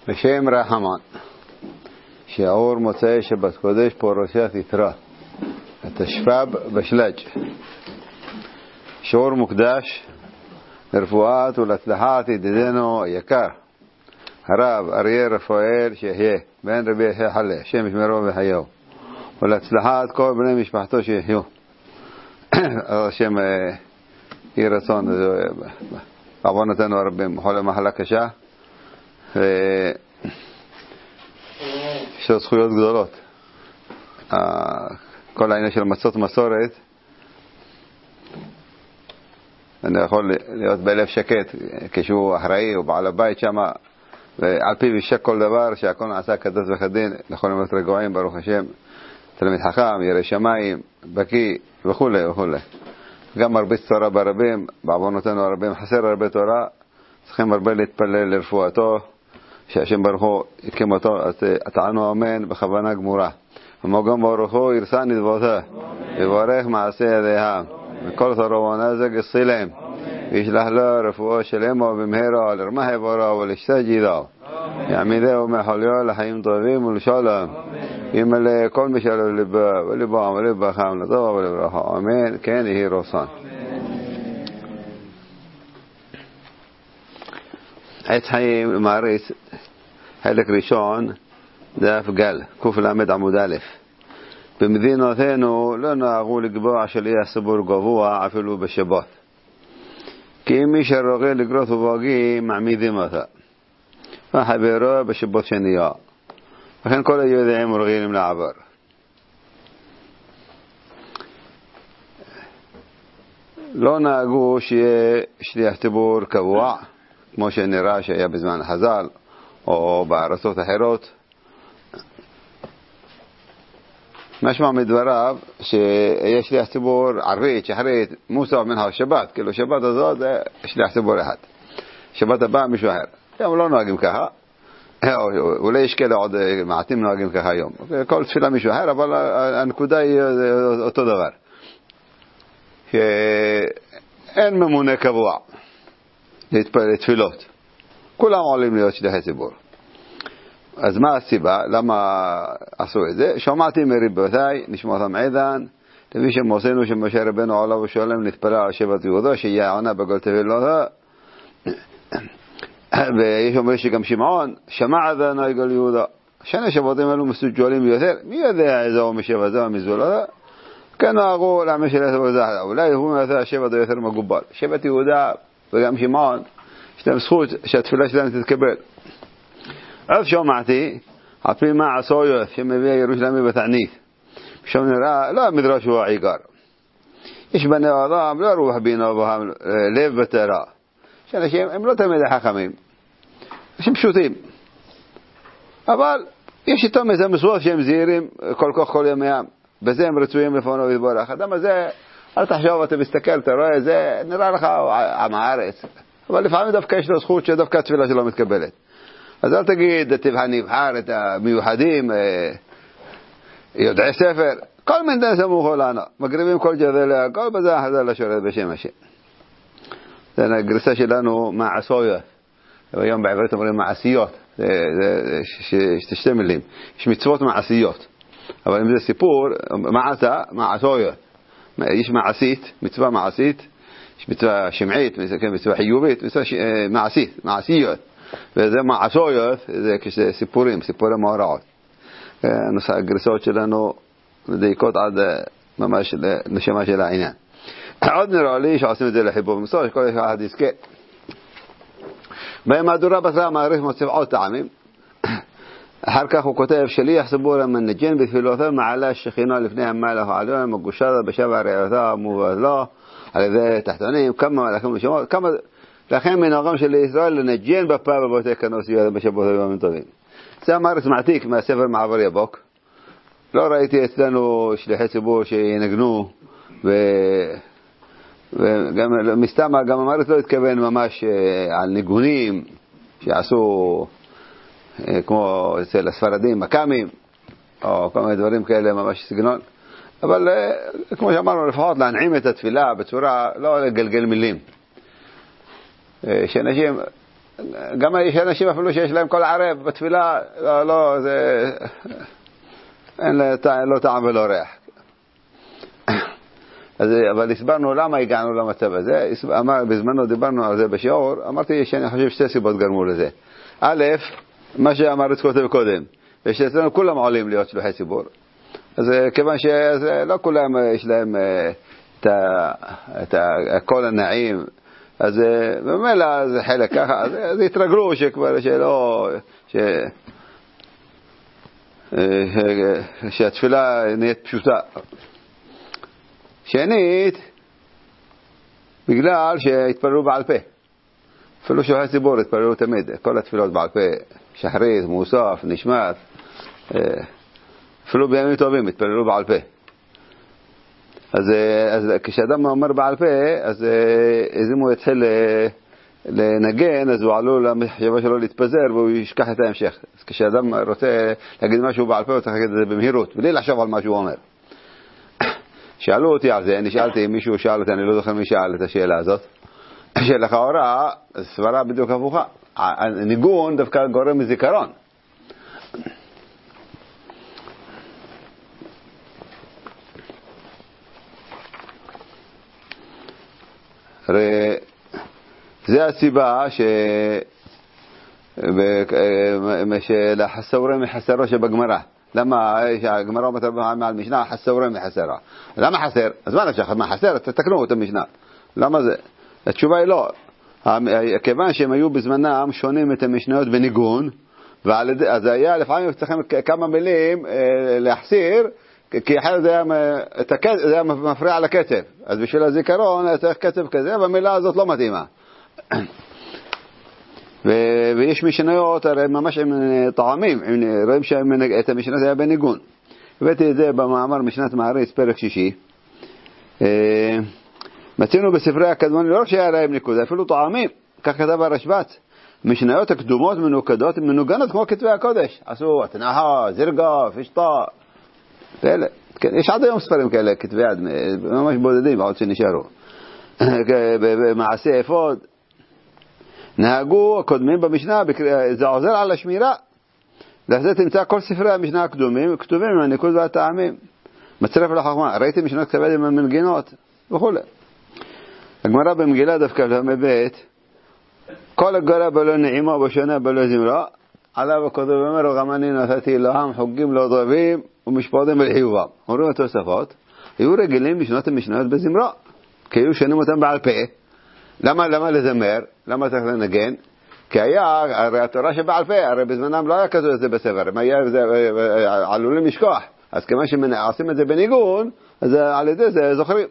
בשם רחמן, שיעור מוצאי שבת קודש פרשת יתרו, התשפ"ב בשלג. שיעור מוקדש לרפואת ולהצלחת ידידנו היקר הרב אריה רפאל שיחיה בן רבי יחיא חלה, השם ישמרו וחיהו, ולהצלחת כל בני משפחתו שיחיו. השם יהי רצון בעוונותינו הרבים, חולה מחלה קשה, יש לו זכויות גדולות. כל העניין של מצות מסורת, אני יכול להיות בלב שקט כשהוא אחראי ובעל הבית שם, ועל פיו ישק כל דבר שהכל נעשה כדת וכדין, יכולים להיות רגועים ברוך השם, תלמיד חכם, ירא שמיים, בקי וכו' וכו'. גם מרבית תורה ברבים, בעוונותינו הרבים חסר הרבה תורה, צריכים הרבה להתפלל לרפואתו, שהשם ברוך הוא יקים אותו. אז תענו אמן בכוונה גמורה. ומוגם ברוך הוא ירסה נדבותיו ויברך מעשה ידיהם וכל תורה ונזק יסילם וישלח לו רפואה שלמה במהרה לרמח יברו ולשתג'ידו יעמידהו מחוליו לחיים טובים ולשלום ימלא כל משאלו לבו ולבם ולבכם לטוב ולברכה אמן. כן יהי רצון. עץ חיים מעריץ חלק ראשון דף גל קל"ד עמוד א'. במדינותינו לא נהגו לקבוע שליח ציבור גבוה אפילו בשבת, כי אם מי שרוגל לגרוס ובוגי מעמידים אותה וחברו בשבת שנייה, וכן כל היודעים רגילים לעבור. לא נהגו שיהיה שליח ציבור קבוע כמו שנראה שהיה בזמן חז"ל או בארצות אחרות. משמע מדבריו שיש שליח ציבור ערבית שחרית מוסף מן השבת, כאילו שבת הזאת זה שליח ציבור אחד, שבת הבא מישהו אחר. היום לא נוהגים ככה, אולי יש כאלה עוד מעטים נוהגים ככה היום, כל תפילה מישהו אחר, אבל הנקודה היא אותו דבר, שאין ממונה קבוע להתפלל לתפילות, כולם עולים להיות שליחי ציבור. אז מה הסיבה? למה עשו את זה? שמעתי מרבותיי נשמעתם עדן לפי שמוסנו שמשה רבנו עליו ושלם להתפלל על שבט יהודה שיהיה עונה בכל תפילותו, ויש אומרים שגם שמעון שמע עדן על יהודה. שני שבטים אלו מסוגלים יותר, מי יודע איזה הוא משבט זה או מזולו? כן נהגו לעמי של יתר וזהדה, אולי הוא מעשה השבט יותר מגובל. שבט יהודה וגם שמעון יש להם זכות שהתפילה שלהם תתקבל. אף שמעתי על פי מה עשו יוסף שמביא ירושלמי בתענית, שם נראה לא המדרש הוא העיקר. יש בני אדם לא רוח בינו בהם לב ותרה, שאנשים הם לא תמיד חכמים, אנשים פשוטים, אבל יש איתם איזה מסוות שהם זהירים כל כך כל ימיהם, בזה הם רצויים לפענו ויתברך. אדם הזה אל תחשוב, אתה מסתכל, אתה רואה, זה נראה לך עם הארץ, אבל לפעמים דווקא יש לו זכות שדווקא התפילה שלו מתקבלת. אז אל תגיד, תבחר נבחר את המיוחדים, יודעי ספר, כל מיני סמוכו לנו, מגריבים כל ג'דלה, כל בזה החזר לשרת בשם השם. זה הגרסה שלנו מעשויות, היום בעברית אומרים מעשיות, זה שתי מילים, יש מצוות מעשיות, אבל אם זה סיפור, מעשה, מעשויות, יש מעשית, מצווה מעשית, יש מצווה שמעית, מצווה חיובית, מצווה מעשית, מעשיות. וזה מעשויות, זה כשסיפורים, סיפורי מאורעות. הגרסאות שלנו מדייקות עד ממש לנשמה של העניין. עוד נראה לי שעושים את זה לחיבור מסור, שכל אחד יזכה. במהדורה בתרא מעריך מצבעות טעמים. אחר כך הוא כותב שליח ציבור המנג'ן בתפילותיו מעלה השכינה לפני המלך העליון מגושרה בשבע ראיותיו מובדלו על ידי תחתונים, כמה מלאכים ושמות, כמה... לכן מנהגם של ישראל לנג'ן בפה בבתי כנסיות בשבועות וימים טובים. זה אמרת מעתיק מהספר מעבר יבוק. לא ראיתי אצלנו שליחי ציבור שינגנו, וגם מסתמה גם אמרת לא התכוון ממש על ניגונים שעשו כמו אצל הספרדים מקאמים או כל מיני דברים כאלה ממש סגנון, אבל כמו שאמרנו לפחות להנעים את התפילה בצורה לא לגלגל מילים, שאנשים גם יש אנשים אפילו שיש להם כל ערב בתפילה, לא, זה, אין לא טעם ולא ריח. אבל הסברנו למה הגענו למצב הזה. בזמנו דיברנו על זה בשיעור, אמרתי שאני חושב שתי סיבות גרמו לזה. א', מה שאמר את כותב קודם, ושאצלנו כולם עולים להיות שלוחי ציבור, אז כיוון שלא כולם יש להם את הקול הנעים, אז במילא זה חלק ככה, אז התרגלו שכבר שלא, שהתפילה נהיית פשוטה. שנית, בגלל שהתפללו בעל פה, אפילו שולחי ציבור התפללו תמיד, כל התפילות בעל פה, שחרית, מוסף, נשמת, אפילו בימים טובים התפללו בעל פה. אז כשאדם אומר בעל פה, אז אם הוא יתחיל לנגן, אז הוא עלול למחשבה שלו להתפזר והוא ישכח את ההמשך. אז כשאדם רוצה להגיד משהו בעל פה, הוא צריך להגיד את זה במהירות, בלי לחשוב על מה שהוא אומר. שאלו אותי על זה, אני שאלתי, מישהו שאל אותי, אני לא זוכר מי שאל את השאלה הזאת, שלכאורה, סברה בדיוק הפוכה. הניגון דווקא גורם מזיכרון. הרי זה הסיבה שלחסורה מחסרו שבגמרא. למה הגמרא אומרת מעל משנה חסורה מחסרה? למה חסר? אז מה נפשך? מה חסר? תתקנו את המשנה. למה זה? התשובה היא לא. כיוון שהם היו בזמנם שונים את המשניות בניגון, אז היה לפעמים צריכים כמה מילים להחסיר, כי אחרת זה היה מפריע לקצב. אז בשביל הזיכרון היה צריך קצב כזה, והמילה הזאת לא מתאימה. ויש משניות הרי ממש עם טעמים, רואים שאת המשנה זה היה בניגון. הבאתי את זה במאמר משנת מעריץ, פרק 6. מצינו בספרי הקדמונים, לא רק שהיה להם ניקוד, אפילו טעמים, כך כתב הרשב"ץ. משניות הקדומות מנוקדות, מנוגנות כמו כתבי הקודש. עשו התנאה, זירגה, פשטה. ואלה. כן, יש עד היום ספרים כאלה, כתבי יד, ממש בודדים, עוד שנשארו. במעשה אפוד. נהגו הקודמים במשנה, זה עוזר על השמירה. לזה תמצא כל ספרי המשנה הקדומים, כתובים עם הניקוד והטעמים. מצרף לחכמה, ראיתי משנות כתבי יד עם המנגינות, וכו'. הגמרא במגילה דווקא למבית, כל הגולה בלא נעימה ובשונה בלא זמרה, עליו הכותב אומר, גם אני נתתי להם חוגים לא טובים ומשפטים לחיובם. אומרים התוספות, היו רגילים לשנות המשניות בזמרה, כי היו שנים אותם בעל פה. למה לזמר? למה צריך לנגן? כי היה, הרי התורה שבעל פה, הרי בזמנם לא היה כזו את זה בספר, הם היה עלולים לשכוח. אז כמה שעושים את זה בניגון, אז על ידי זה זוכרים.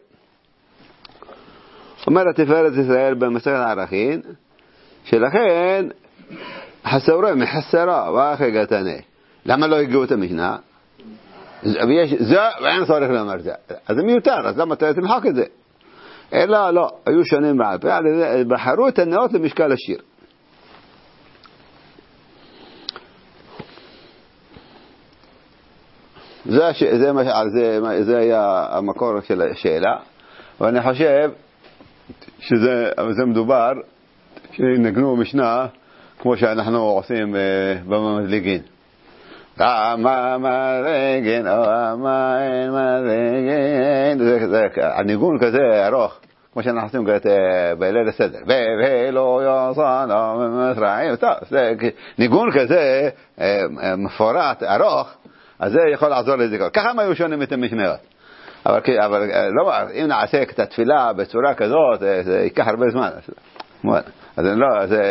אומרת תפארת ישראל במסכת ערכין, שלכן חסורה מחסרה ואחי גתנה. למה לא הגיעו את המשנה? זה ואין צורך לומר זה. אז זה מיותר, אז למה תמחק את זה? אלא לא, היו שונים בעל פה, בחרו את הנאות למשקל השיר. זה היה המקור של השאלה, ואני חושב שזה מדובר שנגנו משנה כמו שאנחנו עושים במדליגין. המדליגין, הניגון כזה ארוך, כמו שאנחנו עושים בליל הסדר. ולא יוסנה ממצרים, זה ניגון כזה מפורט, ארוך, אז זה יכול לעזור לזיכרון. ככה הם היו שונים את המשניות. אבל לא, אם נעשה את התפילה בצורה כזאת, זה ייקח הרבה זמן. אז לא,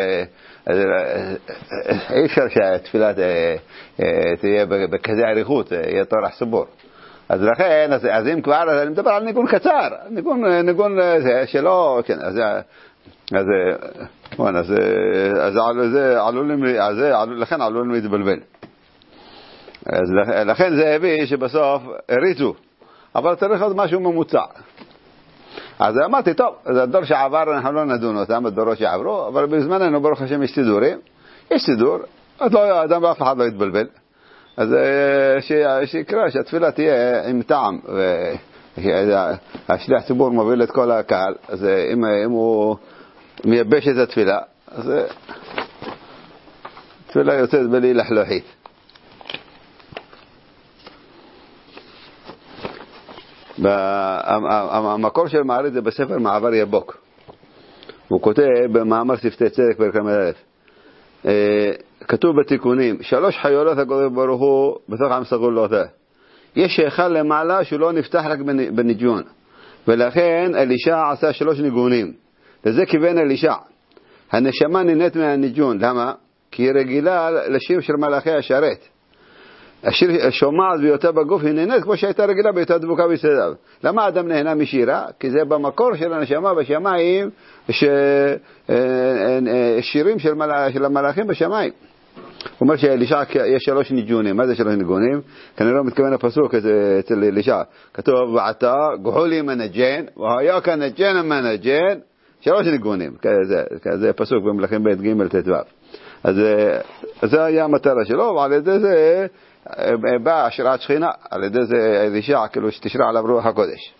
אי אפשר שהתפילה תהיה בכזה עריכות, יהיה טורח סבור. אז לכן, אז אם כבר, אני מדבר על ניגון קצר, ניגון שלא, כן, לכן עלולים להתבלבל. אז לכן זה הביא שבסוף הריצו, אבל צריך עוד משהו ממוצע. אז אמרתי, טוב, זה הדור שעבר, אנחנו לא נדון אותם, בדורות שעברו, אבל בזמננו, ברוך השם, יש סידורים, יש סידור, אז לא, אדם באף אחד לא יתבלבל. אז שיקרא, שהתפילה תהיה עם טעם, והשליח ציבור מוביל את כל הקהל, אז אם הוא מייבש את התפילה, אז תפילה יוצאת בלי לחלוחית. המקור של מעריץ זה בספר מעבר יבוק. הוא כותב במאמר שפתי צדק פרק ל"א. כתוב בתיקונים, 3 חיולות הקדוש ברוך הוא בתוך עם סגולותיו. יש היכל למעלה שהוא לא נפתח רק בניגון, ולכן אלישע עשה 3 ניגונים. לזה כיוון אלישע. הנשמה נהנית מהניגון. למה? כי היא רגילה לשיר של מלאכי השרת. השיר שומעת בהיותה בגוף, היא נהנית כמו שהייתה רגילה בהיותה דבוקה ביסודיו. למה אדם נהנה משירה? כי זה במקור של הנשמה בשמיים, שירים של המלאכים בשמיים. הוא אומר שאלישע יש 3 ניגונים. מה זה 3 ניגונים? כנראה לא מתכוון לפסוק אצל אלישע. כתוב בעתה גחולי מנג'ן והיה כנג'ן מנג'ן, 3 ניגונים. כזה פסוק במלאכים בית ג' ט"ו. אז זה היה המטרה שלו, ועל ידי זה באה השראת שכינה, על ידי זה אלישע כאילו שתשרה עליו רוח הקודש.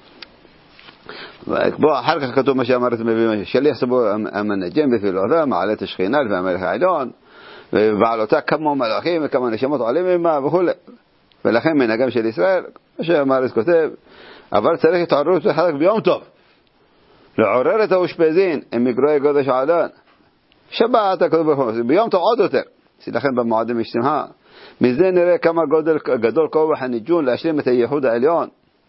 בוא, אחר כך כתוב מה שאמרת שליח סבור המנג'ן בפעולותיו, מעלה את השכינה והמלך העליון, ובעלותה כמה מלאכים וכמה נשמות עולים עמה וכו'. ולכן מנהגם של ישראל, מה שהמאריס כותב, אבל צריך התעוררות חזק ביום טוב, לעורר את האושפזין עם מגרועי גודש העלון. שבת ביום טוב עוד יותר, לכן במועדים יש שמחה. מזה נראה כמה גדול כוח הניגון להשלים את הייחוד העליון.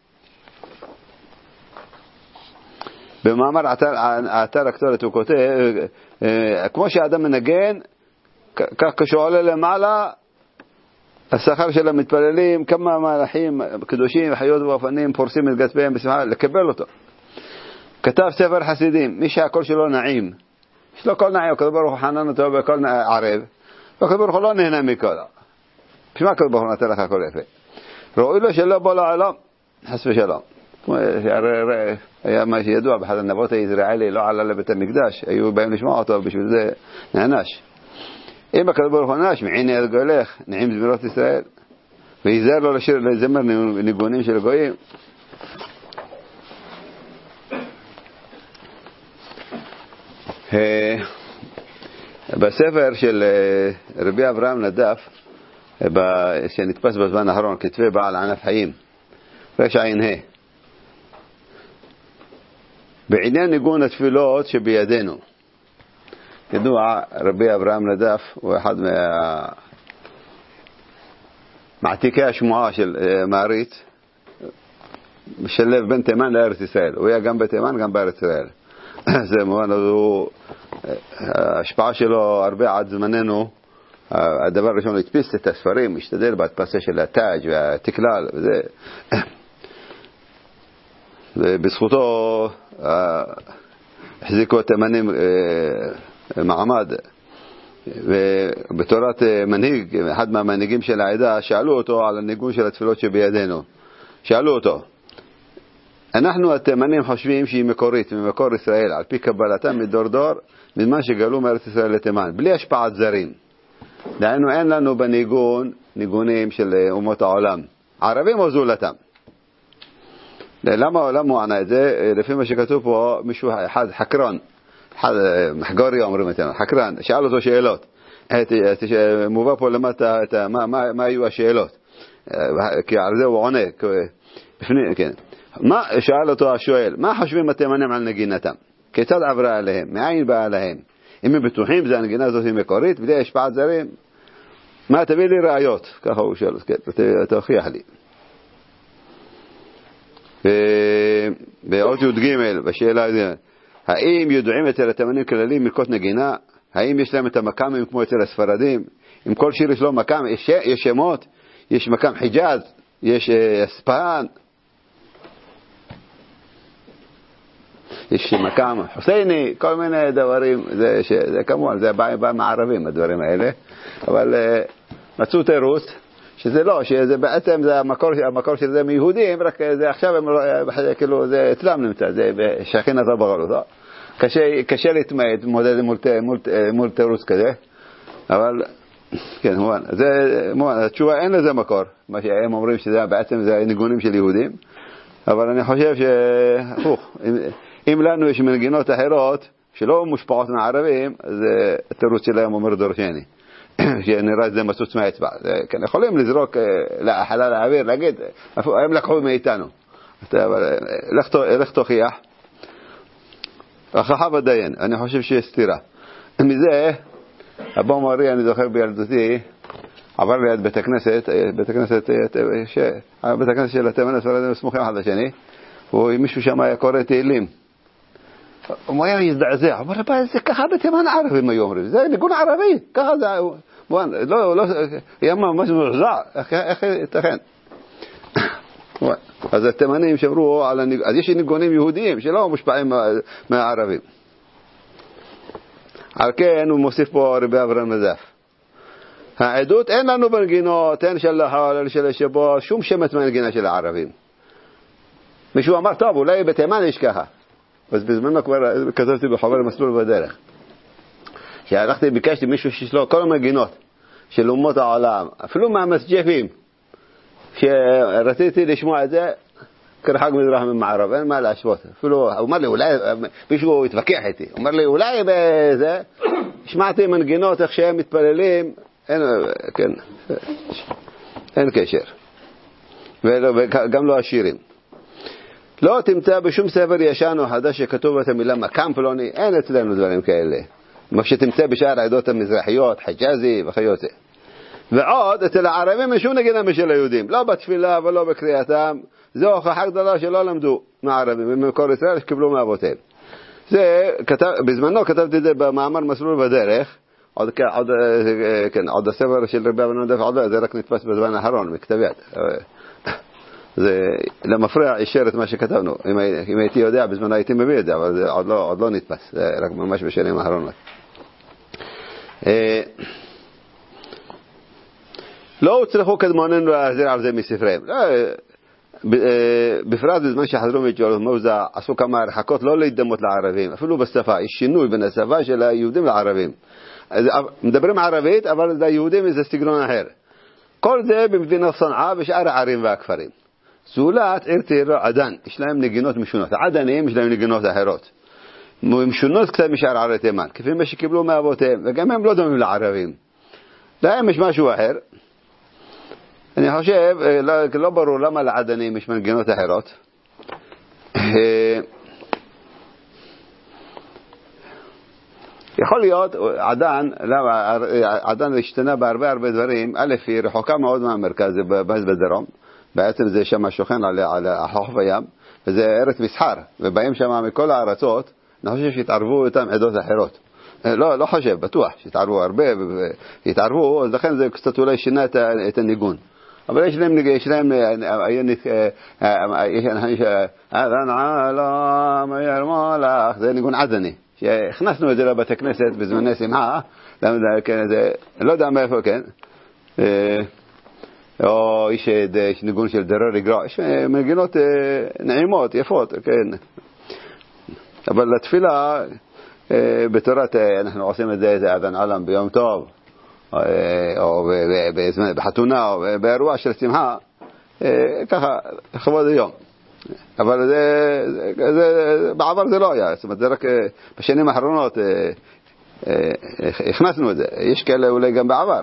במאמר האתר הקטורת הוא כותב, כמו שהאדם מנגן, כך כשהוא עולה למעלה, השכר של המתפללים, כמה מלאכים קדושים וחיות ואופנים פורסים את גצפיהם בשמחה לקבל אותו. כתב ספר חסידים, מי שהקול שלו נעים, יש לו קול נעים, הקדוש ברוך הוא חנן אותו בקול ערב, והקדוש ברוך הוא לא נהנה מכל. בשביל מה הקדוש ברוך הוא נתן לך קול יפה? ראוי לו שלא בוא לעולם, חס ושלום. היה מה שידוע, באחד הנבות היזרעאלי לא עלה לבית המקדש, היו באים לשמוע אותו, בשביל זה נענש. אם הקדוש ברוך הוא נענש, מעיני את גולך, נעים זמירות ישראל, ויזהר לו לזמר ניגונים של גויים. בספר של רבי אברהם נדף, שנתפס בזמן האחרון, כתבי בעל ענף חיים, רשע ע"ה, בעניין ניגון התפילות שבידינו. ידוע, רבי אברהם נדף הוא אחד מעתיקי השמועה של מעריץ, משלב בין תימן לארץ ישראל. הוא היה גם בתימן גם בארץ ישראל. זה מובן, ההשפעה שלו הרבה עד זמננו. הדבר הראשון, התפיס את הספרים, משתדל בהדפסה של התאג' והתקלל וזה. ובזכותו החזיקו התימנים מעמד, ובתורת מנהיג, אחד מהמנהיגים של העדה, שאלו אותו על הניגון של התפילות שבידינו. שאלו אותו, אנחנו התימנים חושבים שהיא מקורית, ממקור ישראל, על פי קבלתם מדור דור, מזמן שגלו מארץ ישראל לתימן, בלי השפעת זרים. דהיינו, אין לנו בניגון ניגונים של אומות העולם, ערבים או זולתם. למה הוא ענה את זה? לפי מה שכתוב פה, מישהו אחד חקרון, מחגורי אומרים אתנו, חקרן, שאל אותו שאלות. מובא פה למטה מה היו השאלות, כי על זה הוא עונה. כן. מה שאל אותו השואל, מה חושבים התימנים על נגינתם? כיצד עברה עליהם? מאין באה עליהם? אם הם בטוחים זה הנגינה הזאת היא מקורית בלי השפעת זרים? מה, תביא לי ראיות? ככה הוא שואל, תוכיח לי. באות י"ג בשאלה הזאת, האם ידועים אצל התימנים כללים מלכות נגינה? האם יש להם את המקאמים כמו אצל הספרדים? אם כל שיר יש לו מקאם, יש שמות, יש מקאם חיג'אז, יש אספהאן, יש מקאם חוסייני, כל מיני דברים. זה כמובן, זה בא מערבים הדברים האלה, אבל מצאו תירוץ שזה לא, שזה בעצם זה המקור של זה מיהודים, רק זה עכשיו הם כאילו זה אצלם נמצא, זה שכן עזר בגלותו. קשה להתמודד מול תירוץ כזה, אבל כן, מובן, התשובה אין לזה מקור, מה שהם אומרים שזה בעצם זה ניגונים של יהודים, אבל אני חושב אם לנו יש מנגינות אחרות שלא מושפעות מהערבים, אז התירוץ שלהם אומר דורשני. שנראה את זה מצוץ מהאצבע. כן, יכולים לזרוק לחלל האוויר, להגיד, הם לקחו מאיתנו. לך תוכיח. הכרחה בדיין, אני חושב שיש סתירה. מזה, אבא מורי, אני זוכר בילדותי, עבר ליד בית הכנסת של התימן הספרדים סמוכים אחד לשני, ומישהו שם היה קורא תהילים. הוא היה יזדעזע, הוא אומר, זה ככה בתימן ערבים היו אומרים, זה ניגון ערבי, ככה זה, לא, היה ממש מרזע, איך ייתכן? אז התימנים שאמרו, אז יש ניגונים יהודיים שלא מושפעים מהערבים. על כן הוא מוסיף פה רבי אברהם נזף. העדות אין לנו בנגינות, אין של החלל של השבוע, שום שמץ מהנגינה של הערבים. מישהו אמר, טוב, אולי בתימן יש ככה. אז בזמנו כבר כתבתי בחובר מסלול בדרך. שהלכתי, ביקשתי מישהו שיש לו כל המנגינות של אומות העולם, אפילו מהמסג'פים, שרציתי לשמוע את זה, כרחק מזרח ממערב, אין מה להשוות. אפילו, הוא אומר לי, אולי, מישהו התווכח איתי, הוא אומר לי, אולי בזה, שמעתי מנגינות איך שהם מתפללים, אין קשר. וגם לא השירים. לא תמצא בשום ספר ישן או חדש שכתוב את המילה מקם פלוני, אין אצלנו דברים כאלה. מה שתמצא בשאר העדות המזרחיות, חג'אזי וכיוצא. ועוד, אצל הערבים אין שום נגינה משל היהודים, לא בתפילה ולא בקריאתם, זו הוכחה גדולה שלא למדו מהערבים, ממקור ישראל שקיבלו מאבותיהם. בזמנו כתבתי את זה במאמר מסלול בדרך, עוד הספר של רבי אברהם נזף, זה רק נתפס בזמן האחרון, מכתב יד. זה למפרע אישר את מה שכתבנו. אם הייתי יודע, בזמן הייתי מביא את זה, אבל זה עוד לא נתפס, זה רק ממש בשנים האחרונות. לא הוצלחו קדמוננו להחזיר על זה מספריהם. בפרט בזמן שחזרו מג'ולת מוזה, עשו כמה הרחקות לא להידמות לערבים, אפילו בשפה, יש שינוי בין השפה של היהודים לערבים. מדברים ערבית, אבל ליהודים זה סגנון אחר. כל זה במדינת צנעא ושאר הערים והכפרים. זולת עיר טירה עדן, יש להם נגינות משונות. העדנים יש להם נגינות אחרות. משונות קצת משאר ערי תימן, כפי מה שקיבלו מאבותיהם, וגם הם לא דומים לערבים. להם יש משהו אחר. אני חושב, לא ברור למה לעדנים יש מנגינות אחרות. יכול להיות, עדן השתנה בהרבה דברים. א', היא רחוקה מאוד מהמרכז, זה בדרום. בעצם זה שם שוכן על החוף הים, וזה ארץ מסחר, ובאים שם מכל הארצות. אני חושב שהתערבו איתם עדות אחרות. לא חושב, בטוח שהתערבו הרבה, והתערבו, אז לכן זה קצת אולי שינה את הניגון. אבל יש להם זה ניגון עדני, שהכנסנו את זה לבתי כנסת בזמני שמחה, לא יודע מאיפה, כן, או יש ניגון של דררי גרוע, יש מנגינות נעימות, יפות, כן. אבל לתפילה, בתורת אנחנו עושים את זה אדן עלם ביום טוב, או בחתונה, או באירוע של שמחה, ככה, לכבוד היום. אבל בעבר זה לא היה, זאת אומרת, זה רק בשנים האחרונות הכנסנו את זה. יש כאלה אולי גם בעבר.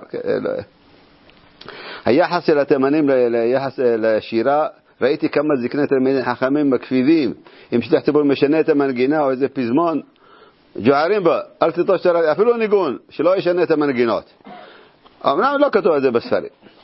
היחס של התימנים ליחס לשירה, ראיתי כמה זקני תלמידי חכמים מקפידים, אם שליח ציבור משנה את המנגינה או איזה פזמון, ג'וערים בה, אל תטוש אפילו ניגון, שלא ישנה את המנגינות. אמנם לא כתוב את זה בספרים.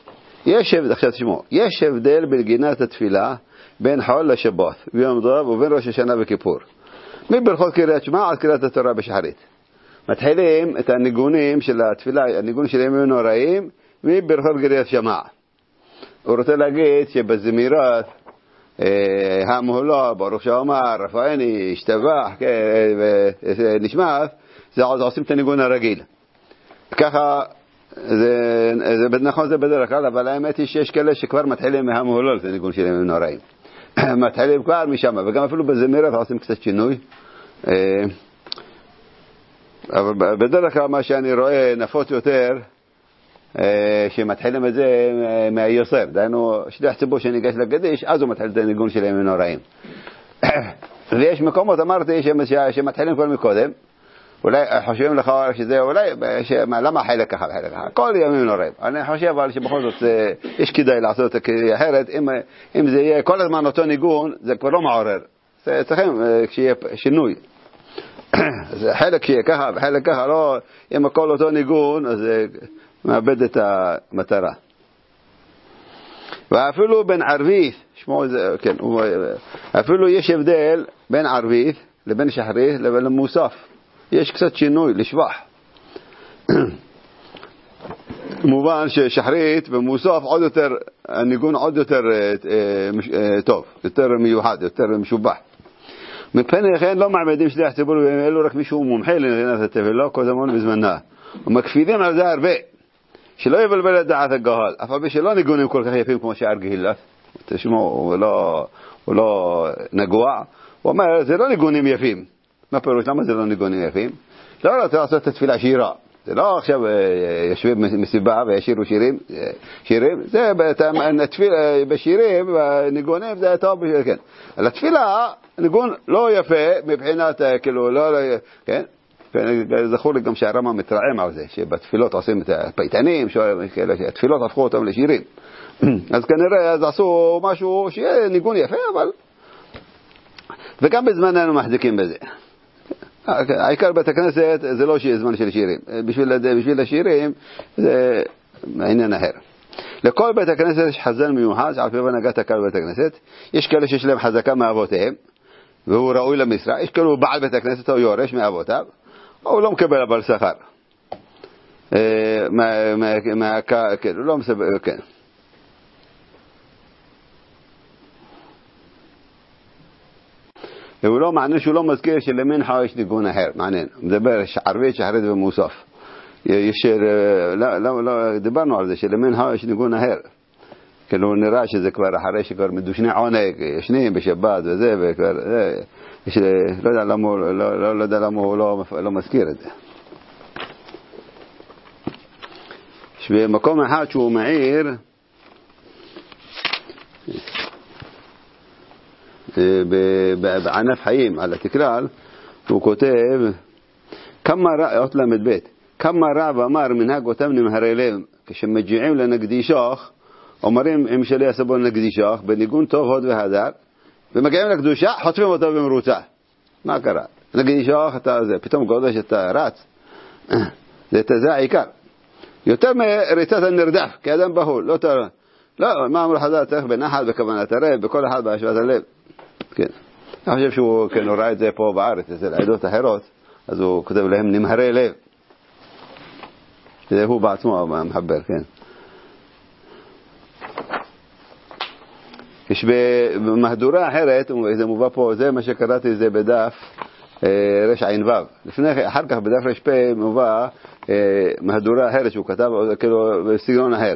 יש הבדל בנגינת התפילה בין חול לשבת, ביום טוב ובין ראש השנה וכיפור. מברכות קריאת שמע עד קריאת התורה בשחרית. מתחילים את הניגונים של התפילה, הניגון של ימים נוראים, מברכות קריאת שמע. הוא רוצה להגיד שבזמירות, המהולה, ברוך שאומר, רפאני, השתבח, נשמעת, זה עושים את הניגון הרגיל. ככה, נכון זה בדרך כלל, אבל האמת היא שיש כאלה שכבר מתחילים מהמהולות, זה ניגון שלהם נוראים. מתחילים כבר משם, וגם אפילו בזמירות עושים קצת שינוי. אבל בדרך כלל מה שאני רואה נפוץ יותר, שמתחילים את זה מהיוסר. דהיינו, שליח ציבור שניגש לקדיש, אז הוא מתחיל את הניגון שלהם נוראים. ויש מקומות, אמרתי, שמתחילים כבר מקודם, אולי חושבים לך שזה אולי, למה חלק ככה וחלק ככה? כל ימים נוראים. אני חושב אבל שבכל זאת יש כדאי לעשות אחרת, אם זה יהיה כל הזמן אותו ניגון, זה כבר לא מעורר. צריכים כשיהיה שינוי. אז חלק שיהיה ככה וחלק ככה, לא, אם הכל אותו ניגון, אז זה מאבד את המטרה. ואפילו בין ערבית, כן, אפילו יש הבדל בין ערבית לבין שחרית לבין מוסף. יש קצת שינוי לשבח. מובן ששחרית ומוסף עוד יותר, הניגון עוד יותר טוב, יותר מיוחד, יותר משובח. מפני כן לא מעמדים שליח ציבור בימים אלו, רק מישהו מומחה לנגינת התפילה כל זמן בזמנה. ומקפידים על זה הרבה, שלא יבלבל את דעת הקהל, אף על פי שלא ניגונים כל כך יפים כמו שער גהילת. תשמעו, הוא לא נגוע. הוא אומר, זה לא ניגונים יפים. מה פירוש? למה זה לא ניגונים יפים? לא רוצה לעשות את התפילה שירה. זה לא עכשיו יושבים מסיבה וישירו שירים. זה בשירים, ניגונים זה טוב, כן. על התפילה, ניגון לא יפה מבחינת, כאילו, לא, כן? זכור לי גם שהרמב"ם מתרעם על זה, שבתפילות עושים את הפייטנים, התפילות הפכו אותם לשירים. אז כנראה אז עשו משהו שיהיה ניגון יפה, אבל... וגם בזמננו מחזיקים בזה. העיקר בית הכנסת זה לא שיהיה זמן של שירים. בשביל השירים זה עניין אחר. לכל בית הכנסת יש חזן מיוחד, על פי הנהגת הקהל בבית הכנסת. יש כאלה שיש להם חזקה מאבותיהם, והוא ראוי למשרה. יש כאלה בעל בית הכנסת או יורש מאבותיו, הוא לא מקבל אבל שכר. כן, הוא לא מסבל, כן. הוא לא מעניין שהוא לא מזכיר שלמנחה יש ניגון אחר, מעניין. מדבר ערבית, שחרית ומוסף. לא, דיברנו על זה, שלמנחה יש ניגון אחר. כאילו נראה שזה כבר אחרי שכבר מדושני עונג, ישנים בשבת וזה, וכבר, לא יודע למה הוא לא מזכיר את זה. שבמקום אחד שהוא מעיר, בענף חיים על התקרל, הוא כותב כמה רב אמר מנהג אותם נמהרי לב, כשמגיעים לנקדישך, אומרים עם שלי הסבון נקדישך בניגון טוב הוד והדר, ומגיעים לקדושה חוטפים אותו במרוצה. מה קרה? נקדישך אתה זה, פתאום גודש אתה רץ. זה העיקר. יותר מריצת הנרדף, כאדם בהול. לא, מה אמרו חז"ל, צריך בנחת בכוונת הרב, בכל אחד בהשוואת הלב. כן. אני חושב שהוא כן, הוא ראה את זה פה בארץ, אצל העדות אחרות, אז הוא כותב להם נמהרי לב. זה הוא בעצמו המחבר, כן. יש במהדורה אחרת, זה מובא פה, זה מה שקראתי, זה בדף רש עין וו. אחר כך בדף רש פה מובא מהדורה אחרת שהוא כתב, כאילו בסגנון אחר.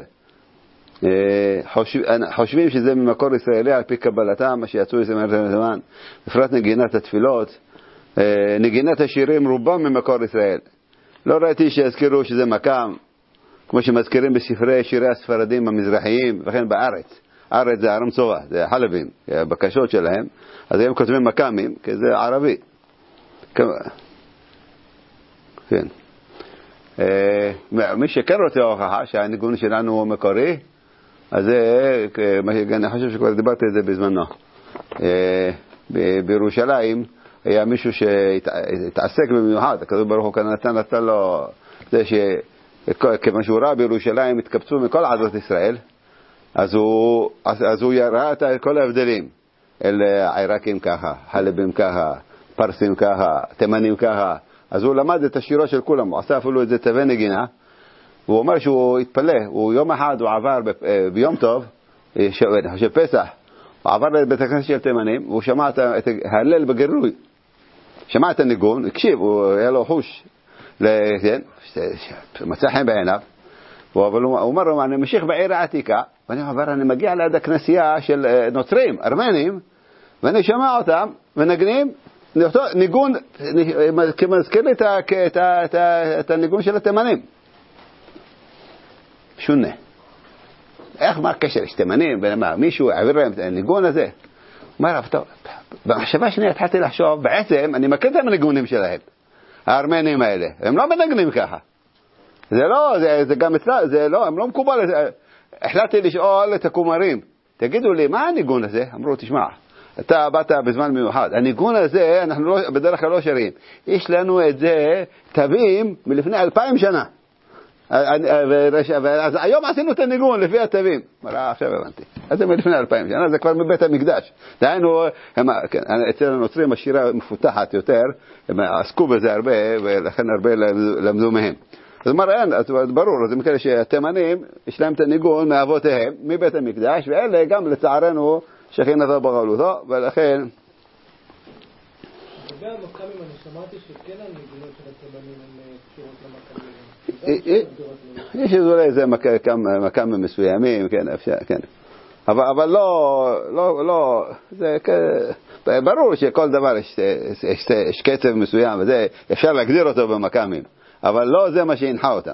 חושבים שזה ממקור ישראלי על פי קבלתם, מה שיצאו זמן, בפרט נגינת התפילות, נגינת השירים רובם ממקור ישראל. לא ראיתי שהזכירו שזה מקם, כמו שמזכירים בספרי שירי הספרדים המזרחיים, וכן בארץ. ארץ זה ארם צובא, זה חלבים, הבקשות שלהם, אז הם כותבים מקמים, כי זה ערבי. כן. מי שכן רוצה הוכחה שהניגון שלנו הוא מקורי, אז אני חושב שכבר דיברתי את זה בזמנו. בירושלים היה מישהו שהתעסק במיוחד, הכתוב ברוך הוא כאן נתן לו, זה שכיוון שהוא ראה בירושלים התקבצו מכל עדות ישראל, אז הוא ראה את כל ההבדלים, אלה עיראקים ככה, חלבים ככה, פרסים ככה, תימנים ככה, אז הוא למד את השירו של כולם, הוא עשה אפילו את זה תווי נגינה, הוא אומר שהוא התפלא, הוא יום אחד הוא עבר ביום טוב, חושב פסח, הוא עבר לבית הכנסת של תימנים, והוא שמע את ההלל בגרוי, שמע את הניגון, הקשיב, הוא היה לו חוש, מצא חן בעיניו, אבל הוא אומר, אני ממשיך בעיר העתיקה, ואני אומר, אני מגיע ליד הכנסייה של נוצרים, ארמנים, ואני שומע אותם, ונגנים, ניגון, כמזכיר לי את הניגון של התימנים. שונה. מה הקשר? יש תימנים, מישהו העביר להם את הניגון הזה. אומר, טוב, במחשבה שנייה התחלתי לחשוב, בעצם אני מכיר את הניגונים שלהם. הארמנים האלה, הם לא מנגנים ככה. זה לא, זה גם אצלה, זה לא, הם לא מקובל. החלטתי לשאול את הכומרים, תגידו לי, מה הניגון הזה? אמרו, תשמע, אתה באת בזמן מיוחד. הניגון הזה, אנחנו לא, בדרך כלל לא שרים. יש לנו את זה, תווים מלפני 2000 שנה. אז היום עשינו את הניגון לפי התווים. עכשיו הבנתי. אז זה מלפני 2000 שנה, זה כבר מבית המקדש. דהיינו, אצל הנוצרים השירה מפותחת יותר, הם עסקו בזה הרבה, ולכן הרבה למדו מהם. אז ברור, זה מכאלה שהתימנים, יש להם את הניגון מאבותיהם, מבית המקדש, ואלה גם לצערנו שכינתו בגלותו, ולכן... לגבי המכ"מים, אני שמעתי שכן הניגונות של התימנים הן קשורות למכ"מים. יש אולי איזה מכ"מים מסוימים, כן, אפשר, כן. אבל לא, זה ברור שכל דבר יש קצב מסוים, וזה אפשר להגדיר אותו במכ"מים. אבל לא זה מה שהנחה אותם.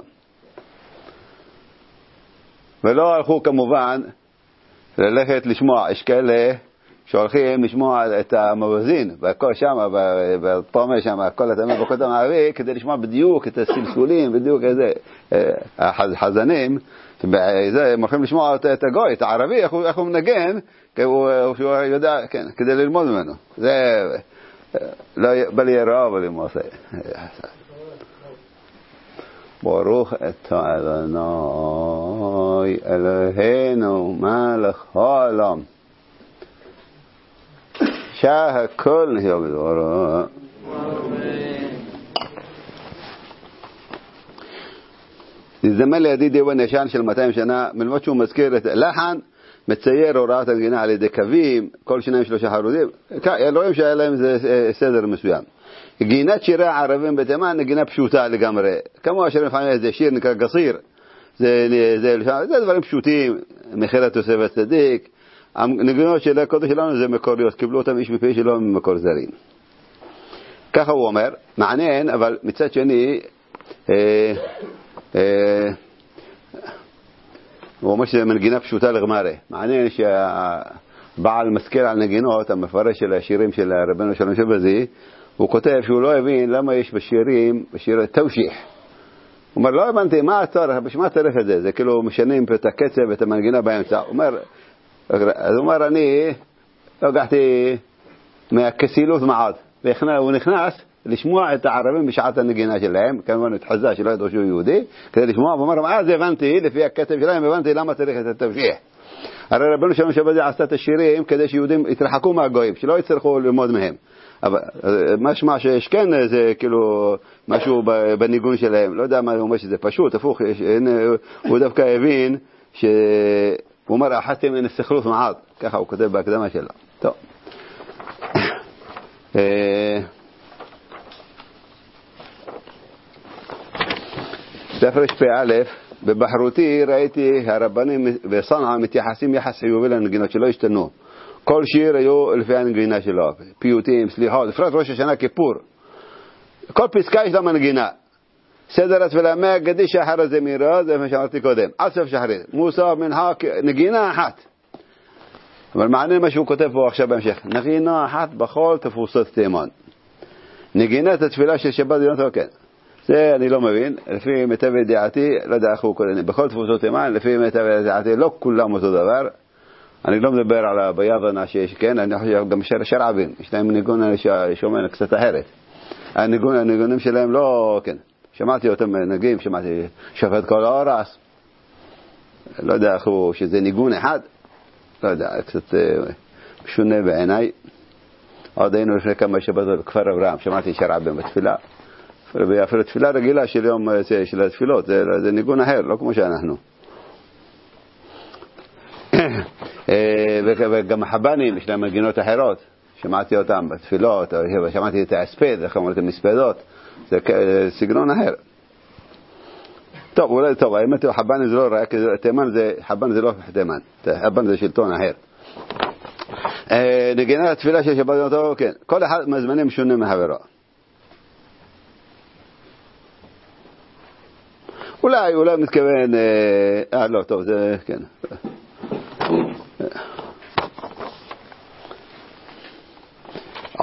ולא הלכו כמובן ללכת לשמוע. יש כאלה שהולכים לשמוע את המואזין, והכל שם, בפרמה שם, הכל התמיד בקוט המערבי, כדי לשמוע בדיוק את הסלסולים, בדיוק איזה החזנים, הם הולכים לשמוע את הגוי, את הערבי, איך הוא מנגן, שהוא יודע, כן, כדי ללמוד ממנו. זה לא בא לי יראה, אבל אם הוא עושה. ברוך אתה אדוני אלוהינו מלך העולם שהכל נהיה בדברו. נזדמן לידי דיוון ישן של 200 שנה, מלמוד שהוא מזכיר את לחן, מצייר הוראת הנגינה על ידי קווים, כל 2-3 חרודים, רואים שהיה להם סדר מסוים. גינת שירי הערבים בתימן נגינה פשוטה לגמרי, כמו אשר לפעמים איזה שיר נקרא גסיר, זה דברים פשוטים, מחירת תוספת צדיק. הנגינות של הקודש שלנו זה מקוריות, קיבלו אותם איש מפי שלו ממקור זרים. ככה הוא אומר, מעניין, אבל מצד שני הוא אומר שזה מנגינה פשוטה לגמרי. מעניין שהבעל מזכיר על נגינות, המפרש של השירים של רבנו שלום שבזי, הוא כותב שהוא לא הבין למה יש בשירים, בשיר תושיח. הוא אומר, לא הבנתי, מה הצורך, בשביל צריך את זה? זה כאילו משנים את הקצב ואת המנגינה באמצע. הוא אומר, אני הגעתי מהכסילות מעט, והוא נכנס לשמוע את הערבים בשעת הנגינה שלהם, כמובן התחזה שלא ידעו שהוא יהודי, כדי לשמוע, הוא אומר, אז הבנתי, לפי הקצב שלהם, הבנתי למה צריך את התושיח. הרי רבנו שלום שבזי עשתה את השירים כדי שיהודים יתרחקו מהגויים, שלא יצטרכו ללמוד מהם. אבל משמע שיש כן זה כאילו משהו בניגון שלהם, לא יודע מה הוא אומר שזה פשוט, הפוך, הוא דווקא הבין שהוא אומר אחסתם מן הסכלות מעט, ככה הוא כותב בהקדמה שלו. טוב, תרפ"א, בבחרותי ראיתי הרבנים וסנעה מתייחסים יחס חיובי לנגינות שלא השתנו. כל שיר היו לפי הנגינה שלו, פיוטים, סליחות, בפרט ראש השנה כיפור. כל פסקה יש לה מנגינה. סדר התפילה מהקדיש אחר הזמירה, זה מה שאמרתי קודם, עד סוף שחרית, מוסף, מנחה, נגינה אחת. אבל מעניין מה שהוא כותב פה עכשיו בהמשך, נגינה אחת בכל תפוסות תימן. נגינת התפילה של שבת יום טוב, כן. זה אני לא מבין, לפי מיטב ידיעתי, לא יודע איך הוא קודם, בכל תפוסות תימן, לפי מיטב ידיעתי, לא כולם אותו דבר. אני לא מדבר על ביבנה שיש, כן, אני חושב גם שרעבים, יש להם ניגון שומע קצת אחרת. הניגונים שלהם לא, כן, שמעתי אותם נגים, שמעתי שופט כל האורס, לא יודע איך הוא, שזה ניגון אחד, לא יודע, קצת משונה בעיניי. עוד היינו לפני כמה שבתות בכפר אברהם, שמעתי שרעבים בתפילה, ואפילו תפילה רגילה של יום של התפילות, זה ניגון אחר, לא כמו שאנחנו. וגם החבנים יש להם מנגינות אחרות, שמעתי אותם בתפילות, שמעתי את האספד, איך אומרים את המספדות, זה סגנון אחר. טוב, אולי טוב, האמת הוא חבנים זה לא רק, חבן זה לא תימן, חבן זה שלטון אחר. נגינת התפילה של שבת יום טוב, כן, כל אחד מהזמנים שונה מחברו. אולי מתכוון, לא, טוב, זה, כן.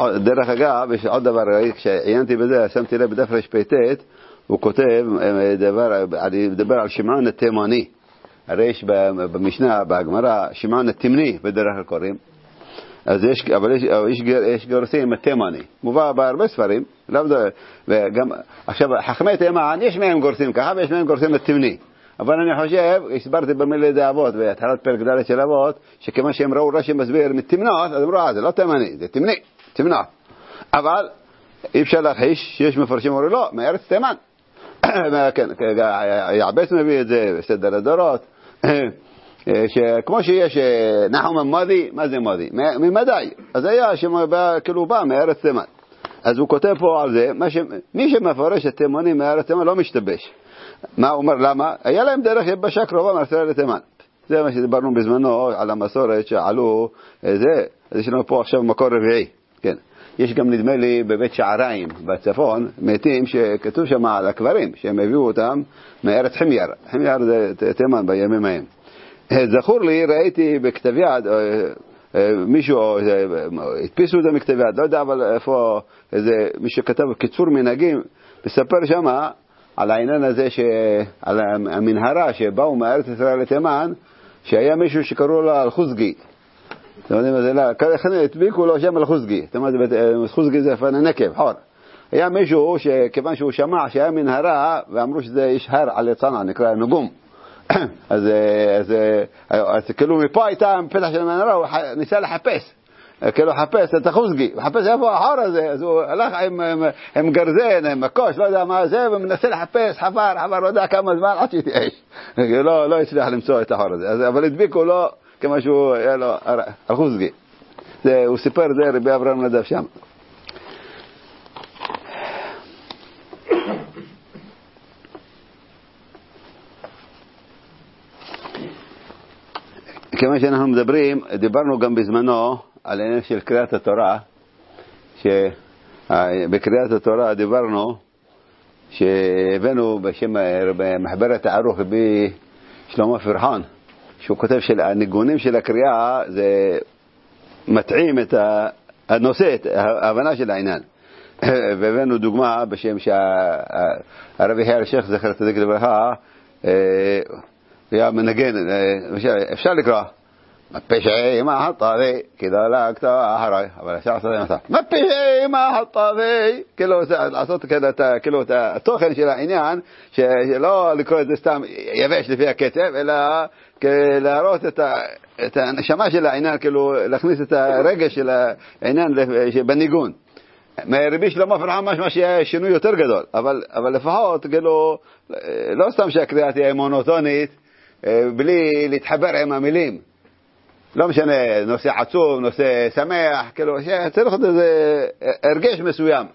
דרך אגב, יש עוד דבר, כשעיינתי בזה, שמתי לב בדף רשפ"ט, הוא כותב, אני מדבר על שמעון התימני. הרי יש במשנה, בהגמרא, שמעון התימני בדרך כלל קוראים. אז יש גורסים התימני. מובא בהרבה ספרים, וגם, עכשיו, חכמי תימן, יש מהם גורסים ככה, ויש מהם גורסים התימני. אבל אני חושב, הסברתי במילי די אבות, והתחלת פרק ד' של אבות, שכמה שהם ראו רש"י מסביר מתימנות, אז אמרו, זה לא תימני, זה תימני, תימנה. אבל אי אפשר להכחיש שיש מפרשים אמרו, לא, מארץ תימן. יעבץ מביא את זה בסדר הדורות, שכמו שיש נחום מודי, מה זה מודי? ממדי. אז היה כאילו בא מארץ תימן. אז הוא כותב פה על זה, מי שמפרש את תימנים מארץ תימן לא משתבש. מה הוא אומר? למה? היה להם דרך יבשה קרובה מארץ לתימן. זה מה שדיברנו בזמנו על המסורת שעלו זה. אז יש לנו פה עכשיו מקור רביעי. כן. יש גם נדמה לי בבית שעריים בצפון מתים שכתוב שם על הקברים שהם הביאו אותם מארץ חמייר. חמייר זה תימן בימים ההם. זכור לי, ראיתי בכתב יד מישהו, הדפיסו את זה מכתב יד, לא יודע אבל איפה, מי שכתב קיצור מנהגים, מספר שמה על העניין הזה, על המנהרה שבאו מארץ ישראל לתימן, שהיה מישהו שקראו לו אלחוזגי. אתם יודעים מה זה? הדביקו לו שם אלחוזגי. אתם יודעים, אלחוזגי זה נקב, חור. היה מישהו שכיוון שהוא שמע שהיה מנהרה, ואמרו שזה יש הר על יצנה, נקרא נגום. אז כאילו מפה הייתה פתח של המנהרה, הוא ניסה לחפש. כאילו חפש את החוזגי, חפש איפה החור הזה, אז הוא הלך עם גרזן, עם מקוש, לא יודע מה זה, ומנסה לחפש, חפר, לא יודע כמה זמן, עד שהתייאש. לא הצליח למצוא את החור הזה, אבל הדביקו לו כמו שהוא היה לו החוזגי. הוא סיפר זה רבי אברהם נדב שם. כמה שאנחנו מדברים, דיברנו גם בזמנו על העניין של קריאת התורה, שבקריאת התורה דיברנו שהבאנו בשם במחברת הערוך בשלמה פרחון, שהוא כותב שהניגונים של הקריאה זה מטעים את הנושא, את ההבנה של העניין. והבאנו דוגמה בשם שהרבי חייל שייך זכר צדיק לברכה היה מנגן, אפשר לקרוא מפשעי מה חטאבי כדאי להקטע אחריי, אבל אפשר לעשות את זה מפשעי מה חטאבי, כאילו לעשות כאילו את התוכן של העניין, שלא לקרוא את זה סתם יבש לפי הקצב, אלא להראות את הנשמה של העניין, כאילו להכניס את הרגש של העניין בניגון. מרבי שלמה פרחון משמע שיהיה שינוי יותר גדול, אבל לפחות כאילו לא סתם שהקריאה תהיה מונוטונית בלי להתחבר עם המילים, לא משנה נושא עצוב, נושא שמח, כאילו צריך איזה הרגש מסוים.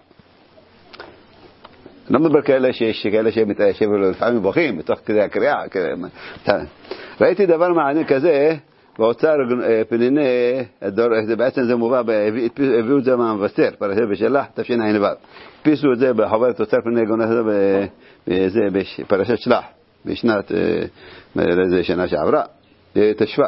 לא מדבר כאלה שלפעמים בוכים בתוך כדי הקריאה. ראיתי דבר מעניין כזה באוצר פניני, זה בעצם זה מובא, הביאו את זה מהמבשר, פרשת בשלח, תשע"ו. הדפיסו את זה בחוברת אוצר פניני גאונות בפרשת שלח, בשנת, איזה שנה שעברה, תשפ"א.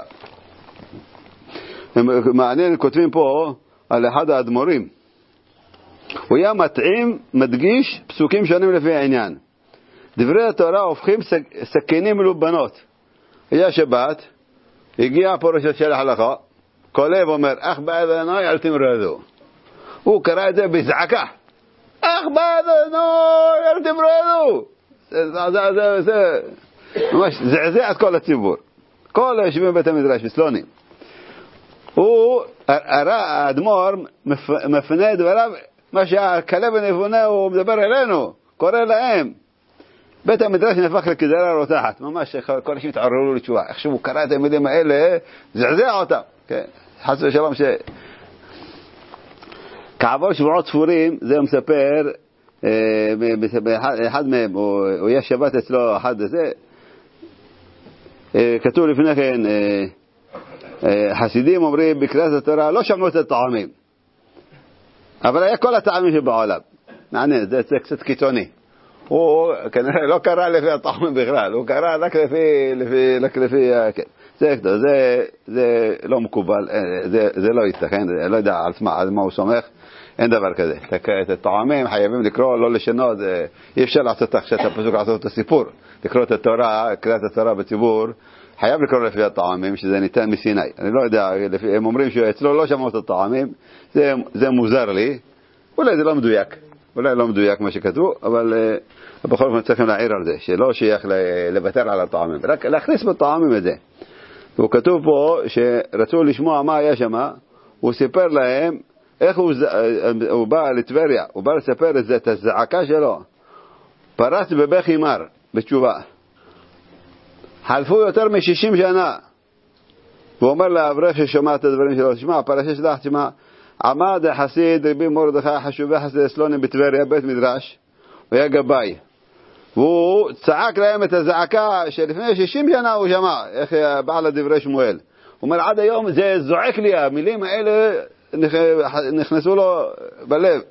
מעניין, כותבים פה על אחד האדמו"רים. הוא היה מטעים, מדגיש פסוקים שונים לפי העניין. דברי התורה הופכים סכינים מלובנות. היה שבת, הגיע פרשת שלח לך, כולב אומר, אך באדוני אל תמרדו. הוא קרא את זה בזעקה. אך באדוני אל תמרדו. זה ממש זעזע את כל הציבור. כל היושבים בבית המדרש, בסלונים. הוא, האדמו"ר מפנה דבריו, מה שהכלב הנבונה הוא מדבר אלינו, קורא להם. בית המדרש נהפך לכדרה רותחת, ממש כל אנשים התעוררו לתשובה. איך שהוא קרא את המילים האלה, זעזע אותם. חס ושלום כעבור שבועות ספורים, זה מספר, אחד מהם, הוא היה שבת אצלו, אחד הזה, כתוב לפני כן, חסידים אומרים בקריאת התורה לא שמעו את הטעמים, אבל היה כל הטעמים שבעולם. מעניין, זה קצת קיצוני. הוא כנראה לא קרא לפי הטעמים בכלל, הוא קרא רק לפי זה לא מקובל, זה לא ייתכן, לא יודע על מה הוא סומך, אין דבר כזה. את הטועמים חייבים לקרוא, לא לשנות, אי אפשר לעשות עכשיו את הפסוק, לעשות את הסיפור, לקרוא את התורה, קריאת התורה בציבור, חייב לקרוא לפי הטועמים, שזה ניתן מסיני. אני לא יודע, הם אומרים שאצלו לא שמעו את הטועמים, זה מוזר לי, אולי זה לא מדויק, אולי לא מדויק מה שכתבו, אבל בכל זאת צריכים להעיר על זה, שלא שייך לוותר על הטועמים, רק להכניס בטועמים את זה. הוא כתוב פה שרצו לשמוע מה היה שם, הוא סיפר להם איך הוא בא לטבריה, הוא בא לספר את הזעקה שלו, פרץ בבכי מר בתשובה, חלפו יותר מ-60 שנה, הוא אומר לאברך ששומע את הדברים שלו, תשמע, פרשה שלך, תשמע, עמד החסיד רבי מרדכי חשובי חסידי סלונים בטבריה, בית מדרש, הוא היה גבאי, והוא צעק להם את הזעקה שלפני 60 שנה הוא שמע, איך בעל הדברי שמואל. הוא אומר, עד היום זה זועק לי, המילים האלה נכנסו לו בלב.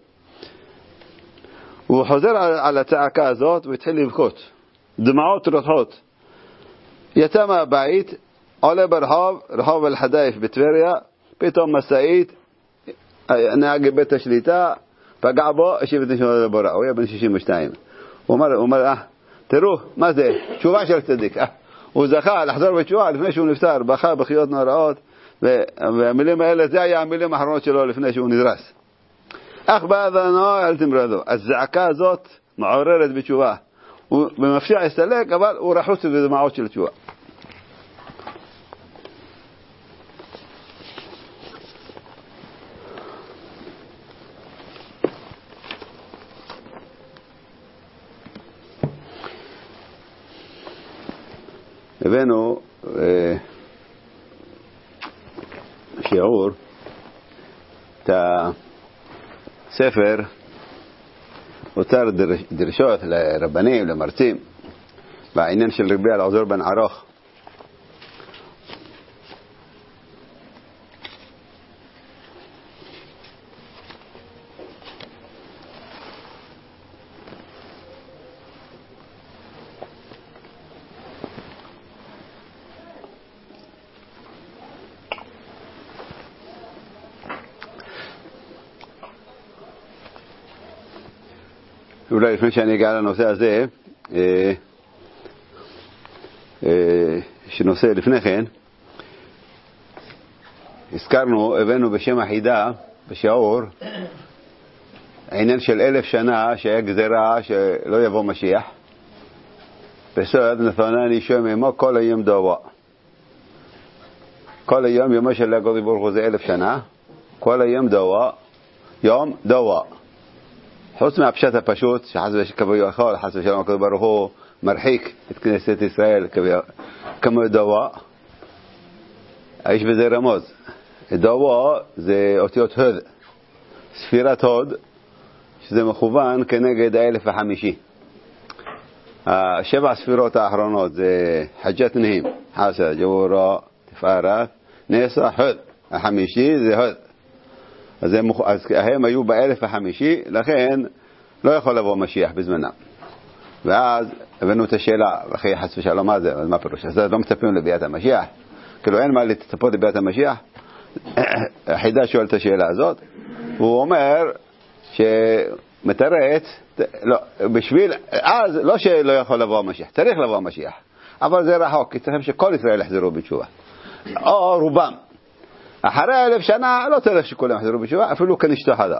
הוא חוזר על הצעקה הזאת והתחיל לבכות, דמעות רותחות. יצא מהבית, עולה ברחוב, רחוב אל-חדייף בטבריה, פתאום מסעית, נהג בית השליטה, פגע בו, השיב את נשמתו לבורא, הוא היה בן 62. הוא אומר, תראו, מה זה? תשובה של צדיק. הוא זכה לחזור בתשובה לפני שהוא נפטר, בכה בחיות נוראות, והמילים האלה, זה היה המילים האחרונות שלו לפני שהוא נדרס. אך באדנו אל תמרדו. הזעקה הזאת מעוררת בתשובה. הוא במפשיע הסתלק, אבל הוא רחוץ בדמעות של תשובה. הבאנו שיעור את הספר אוצר דרשות לרבנים, למרצים, בעניין של רבי אלעזר בן ערוך. אולי לפני שאני אגע לנושא הזה, שנושא לפני כן, הזכרנו, הבאנו בשם החידה, בשיעור, העניין של 1000 שנה שהיה גזירה שלא יבוא משיח. בסוד נתנני שום עמו כל היום דובה. כל היום יומו של הקדוש ברוך הוא זה 1000 שנה, כל היום דובה, יום דובה. חוץ מהפשט הפשוט, שחס ושלום, חס ושלום הקדוש ברוך הוא מרחיק את כנסת ישראל כמו דובה, יש בזה רמוז. דובה זה אותיות הוד, ספירת הוד, שזה מכוון כנגד 1050. 7 הספירות האחרונות זה חג'ת נהים, חסד, גבורה, תפארת, נסע, הוד. החמישי זה הוד. אז הם היו ב-1050, לכן לא יכול לבוא משיח בזמנם. ואז הבאנו את השאלה, אחרי חס ושלום מה זה, אז מה פירוש? אז לא מצפים לביאת המשיח? כאילו אין מה לצפות לביאת המשיח? החידה שואל את השאלה הזאת, והוא אומר שמתרץ, לא, בשביל, אז לא שלא יכול לבוא המשיח, צריך לבוא המשיח, אבל זה רחוק, כי צריכים שכל ישראל יחזרו בתשובה, או רובם. אחרי 1000 שנה לא צריך שכולם יחזרו בתשובה, אפילו כנשתו חדה.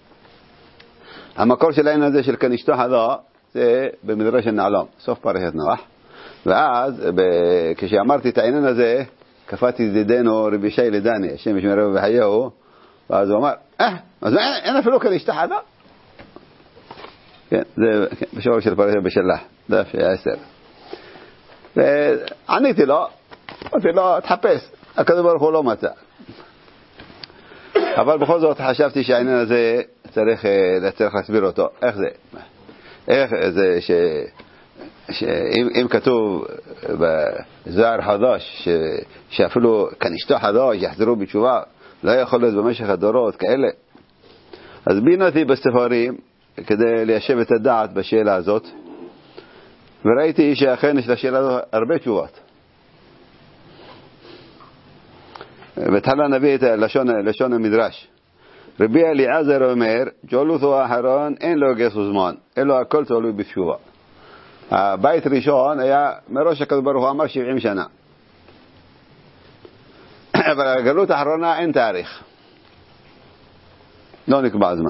המקור של העניין הזה של כנשתו חדה זה במדרש הנעלם, סוף פרשת נוח. ואז כשאמרתי את העניין הזה, קפאתי ידידנו רבי שי לדני, השם ישמרהו וחייהו, ואז הוא אמר, אז אין אפילו כנשתו חדה? כן, זה בשיעור של פרשת בשלח, דף 10. ועניתי לו, אמרתי לו, תחפש, הקדוש ברוך הוא לא מצא. אבל בכל זאת חשבתי שהעניין הזה צריך להסביר אותו. איך זה? איך זה שאם כתוב בזוהר חדש שאפילו כנשתו חדש יחזרו בתשובה, לא יכול להיות במשך הדורות כאלה. אז בינתי בספרים כדי ליישב את הדעת בשאלה הזאת, וראיתי שאכן יש לשאלה הזאת הרבה תשובות. בתחילה נביא את לשון המדרש. רבי אליעזר אומר, ג'ולותו האחרון אין לו גסו זמן, אלא הכל תלוי בתשובה. הבית ראשון היה מראש הקדוש ברוך הוא אמר 70 שנה. אבל הגלות האחרונה אין תאריך. לא נקבע זמן.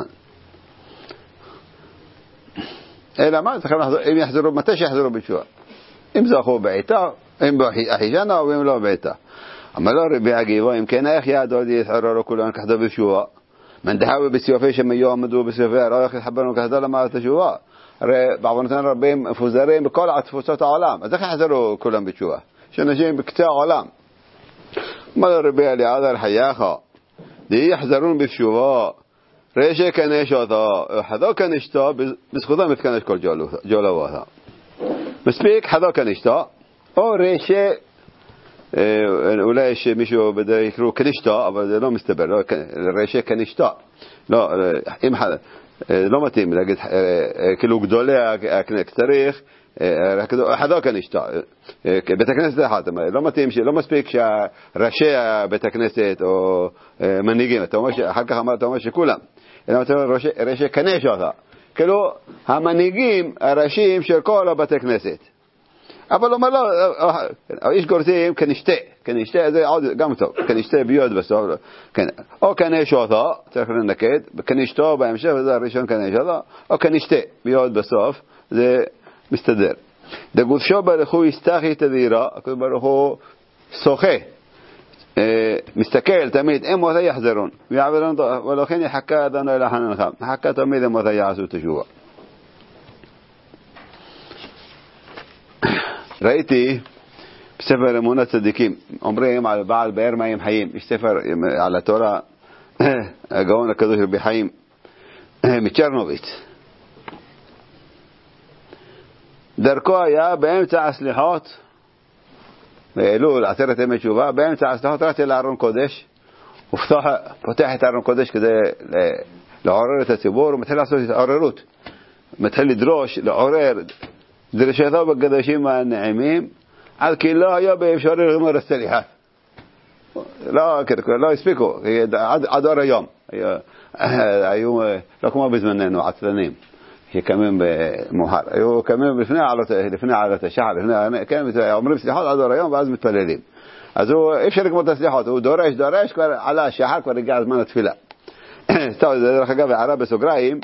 אלא מה? אם יחזרו, מתי שיחזרו בתשובה. אם זכו בעיתה, אם באחישנה או אם לא בעיתה. אבל לא רבי עקיבא, אם כן איך יעדוד יתחררו כולם כחדו בתשובה. من دحاوي بسيوفي شما يومدوا بسيوفي رايح يحبرون كهذا لما تشوها بعضنا ربهم فوزارين بكل عطفوسات عالم إذا حذروا كلهم بتشوها شنو جايين بكتاع عالم ما ربي اللي هذا الحياخة دي يحذرون بتشوها ريشه كان يشوها هذا كان يشتا بس خذا مثل كل جولوها مسبيك هذا كان يشتا أو ريشه ولا شيء مشوا بده يكرو كنشتا أبدا لا مستبر الرئيسة كنشتا لا إم حدا لا متيم لقيت كيلو جدولة كتاريخ هذا كنشتا بتكنست هذا لا متيم شيء لا مسبيك شا رئيسة بتكنست أو منيجين تماش حركة ما تماش كلهم إنما ترى رئيسة كنشة هذا كيلو هم منيجين رئيسين شركة بتكنست אבל אומר לו, איש גורסים כנשתה, זה עוד גם טוב, כנשתה ביוד בסוף, או כנש אותו, צריך לנקד, כנשתו בהמשך, וזה הראשון כנש אותו, או כנשתה ביוד בסוף, זה מסתדר. דגודשו ברוך הוא יסתחי את הדירה, ברוך הוא שוחה, מסתכל תמיד, הם מותי יחזרון, ולכן יחכה אדוני לחננכם, יחכה תמיד הם מותי יעשו תשובה. ראיתי בספר אמונת צדיקים, אומרים על בעל באר מים חיים, יש ספר על התורה, הגאון הקדוש רבי חיים מצ'רנוביץ. דרכו היה באמצע הסליחות, באלול, 10 ימי תשובה, באמצע הסליחות רצה לארון קודש, פותח את ארון קודש כדי לעורר את הציבור, ומתחיל לעשות התעוררות, מתחיל לדרוש, לעורר, דרשתו בקדושים הנעימים עד כי לא היה באפשרי לגמור הסליחות לא הספיקו עד אור היום היו לא כמו בזמננו עצלנים שקמים במאוחר היו קמים לפני עלות השחר אומרים סליחות עד אור היום ואז מתפללים אז הוא אפשר לגמור את הסליחות הוא דורש כבר עלה השחר כבר הגיע הזמן התפילה טוב זה דרך אגב הערה בסוגריים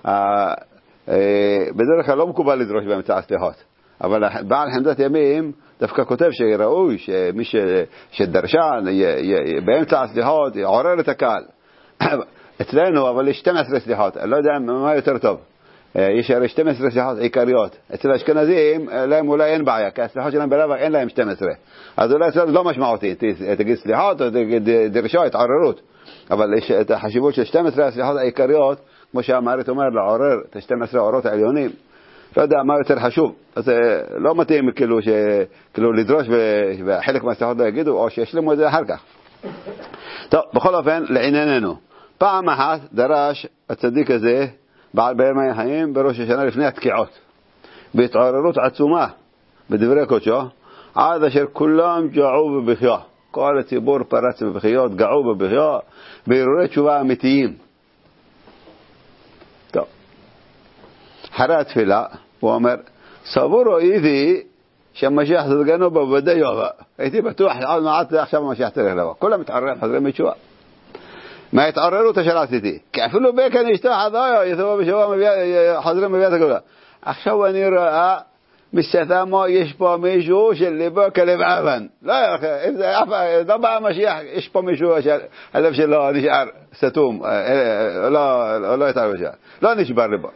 בדרך כלל לא מקובל לדרוש באמצע הסליחות אבל בעל חמדת ימים דווקא כותב שראוי שמי שדרשן באמצע הסליחות יעורר את הקהל אצלנו אבל יש 12 סליחות אני לא יודע מה יותר טוב יש הרי 12 סליחות עיקריות אצל האשכנזים להם אולי אין בעיה כי הסליחות שלהם ברבע אין להם 12 אז אולי אצלנו לא משמעותי תגיד סליחות או תגיד דרשה התעוררות אבל יש את החשיבות של 12 הסליחות העיקריות כמו שהמערכת אומר לעורר את 12 האורות העליונים לא יודע מה יותר חשוב אז לא מתאים כאילו לדרוש וחלק מהסליחות לא יגידו או שישלמו את זה אחר כך טוב בכל אופן לענייננו פעם אחת דרש הצדיק הזה בעל באר מים חיים בראש השנה לפני התקיעות בהתעוררות עצומה בדברי קודשו עד אשר כולם געו בבכיה כל הציבור פרץ בבכיות געו בבכיה בהרהורי תשובה אמיתיים טוב אחרי התפילה הוא אומר סבור איתי שהמשיח סגנו בוודאי יבוא הייתי בטוח עד מעט עכשיו המשיח צריך לבוא כולם מתעוררים חזרים בתשובה ما يتعرروا تشراتي كافلوا بك ان يشتاح هذا يثوب بشوا حضرين بيات كلها اخشوني راى مستثما يشبه ميشوش اللي باكل بعفن لا يا اخي اذا ضبع مشيح يشبه ميشوش الف لا نشعر ستوم لا يتعرف لا نشبه ربا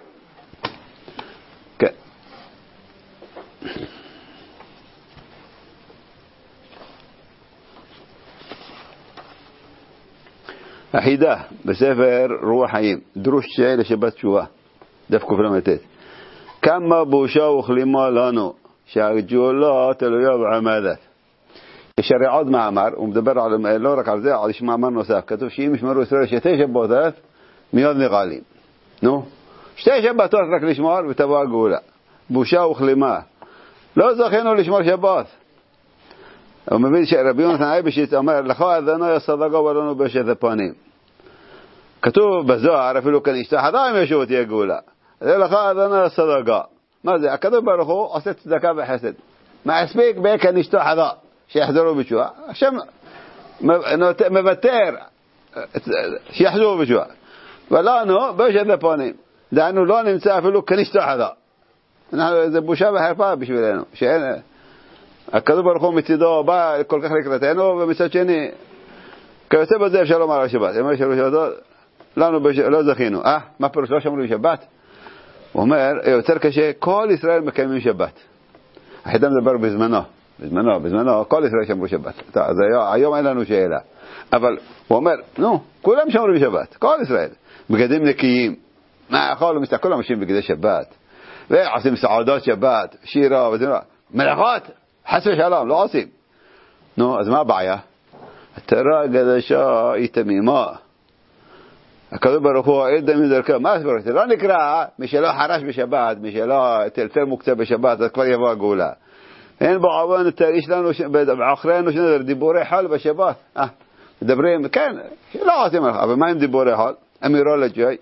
החידה בספר רוח חיים דרוש שעה לשבת תשובה דף קל"ט כמה בושה וכלימה לנו שהגאולה תלויה בעמדת יש הרי עוד מאמר הוא מדבר לא רק על זה יש מאמר נוסף כתוב שאם ישמרו ישראל שתי שבתות מיד נגאלים נו שתי שבתות רק לשמור ותבוא הגאולה בושה וכלימה לא זכינו לשמור שבת הוא מבין שרבי יונתן אייבשיץ אומר, לך אדוני סדגה ולנו בשת פנים. כתוב בזוהר, אפילו כאן אשתחדה אם ישו תהיה גאולה. זה לך אדוני סדגה. מה זה? הכתוב ברוך הוא עושה צדקה וחסד. מספיק בכאן אשתחדה, שיחזרו בתשובה. השם מוותר, שיחזרו בתשובה. ולנו בשת פנים. דענו לא נמצא אפילו כאן אשתחדה. זה בושה וחרפה בשבילנו. שאין... הכתוב ברוך הוא מצידו בא כל כך לקראתנו, ומצד שני, כיוצא בזה אפשר לומר על שבת. אם יש שבת, לנו לא זכינו. מה פירוש? לא שמרו שבת? הוא אומר, יותר קשה, כל ישראל מקיימים שבת. החידה מדבר בזמנו, כל ישראל שמרו שבת. אז היום אין לנו שאלה. אבל הוא אומר, כולם שמרו שבת, כל ישראל. בגדים נקיים. כולם משאים בגדי שבת. ועושים סעודות שבת, שירה וזמרה. מלאכות, חס ושלום, לא עושים. אז מה הבעיה? התורה הקדושה היא תמימה. הכתוב ברוך הוא עד מדרכו. מה הסברות? זה לא נקרא מי שלא חרש בשבת, מי שלא תלתל מוקצה בשבת, אז כבר יבוא הגאולה. אין בעוון, יש לנו אחרינו שני דיבורי חול בשבת. מדברים, כן, לא עושים, אבל מה עם דיבורי חול? אמירו לג'וי.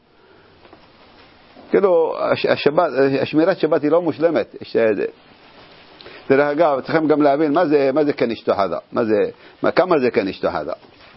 כאילו, השמירת שבת היא לא מושלמת. דרך אגב, צריכים גם להבין מה זה כאן אשתחדה. כמה זה כאן אשתחדה?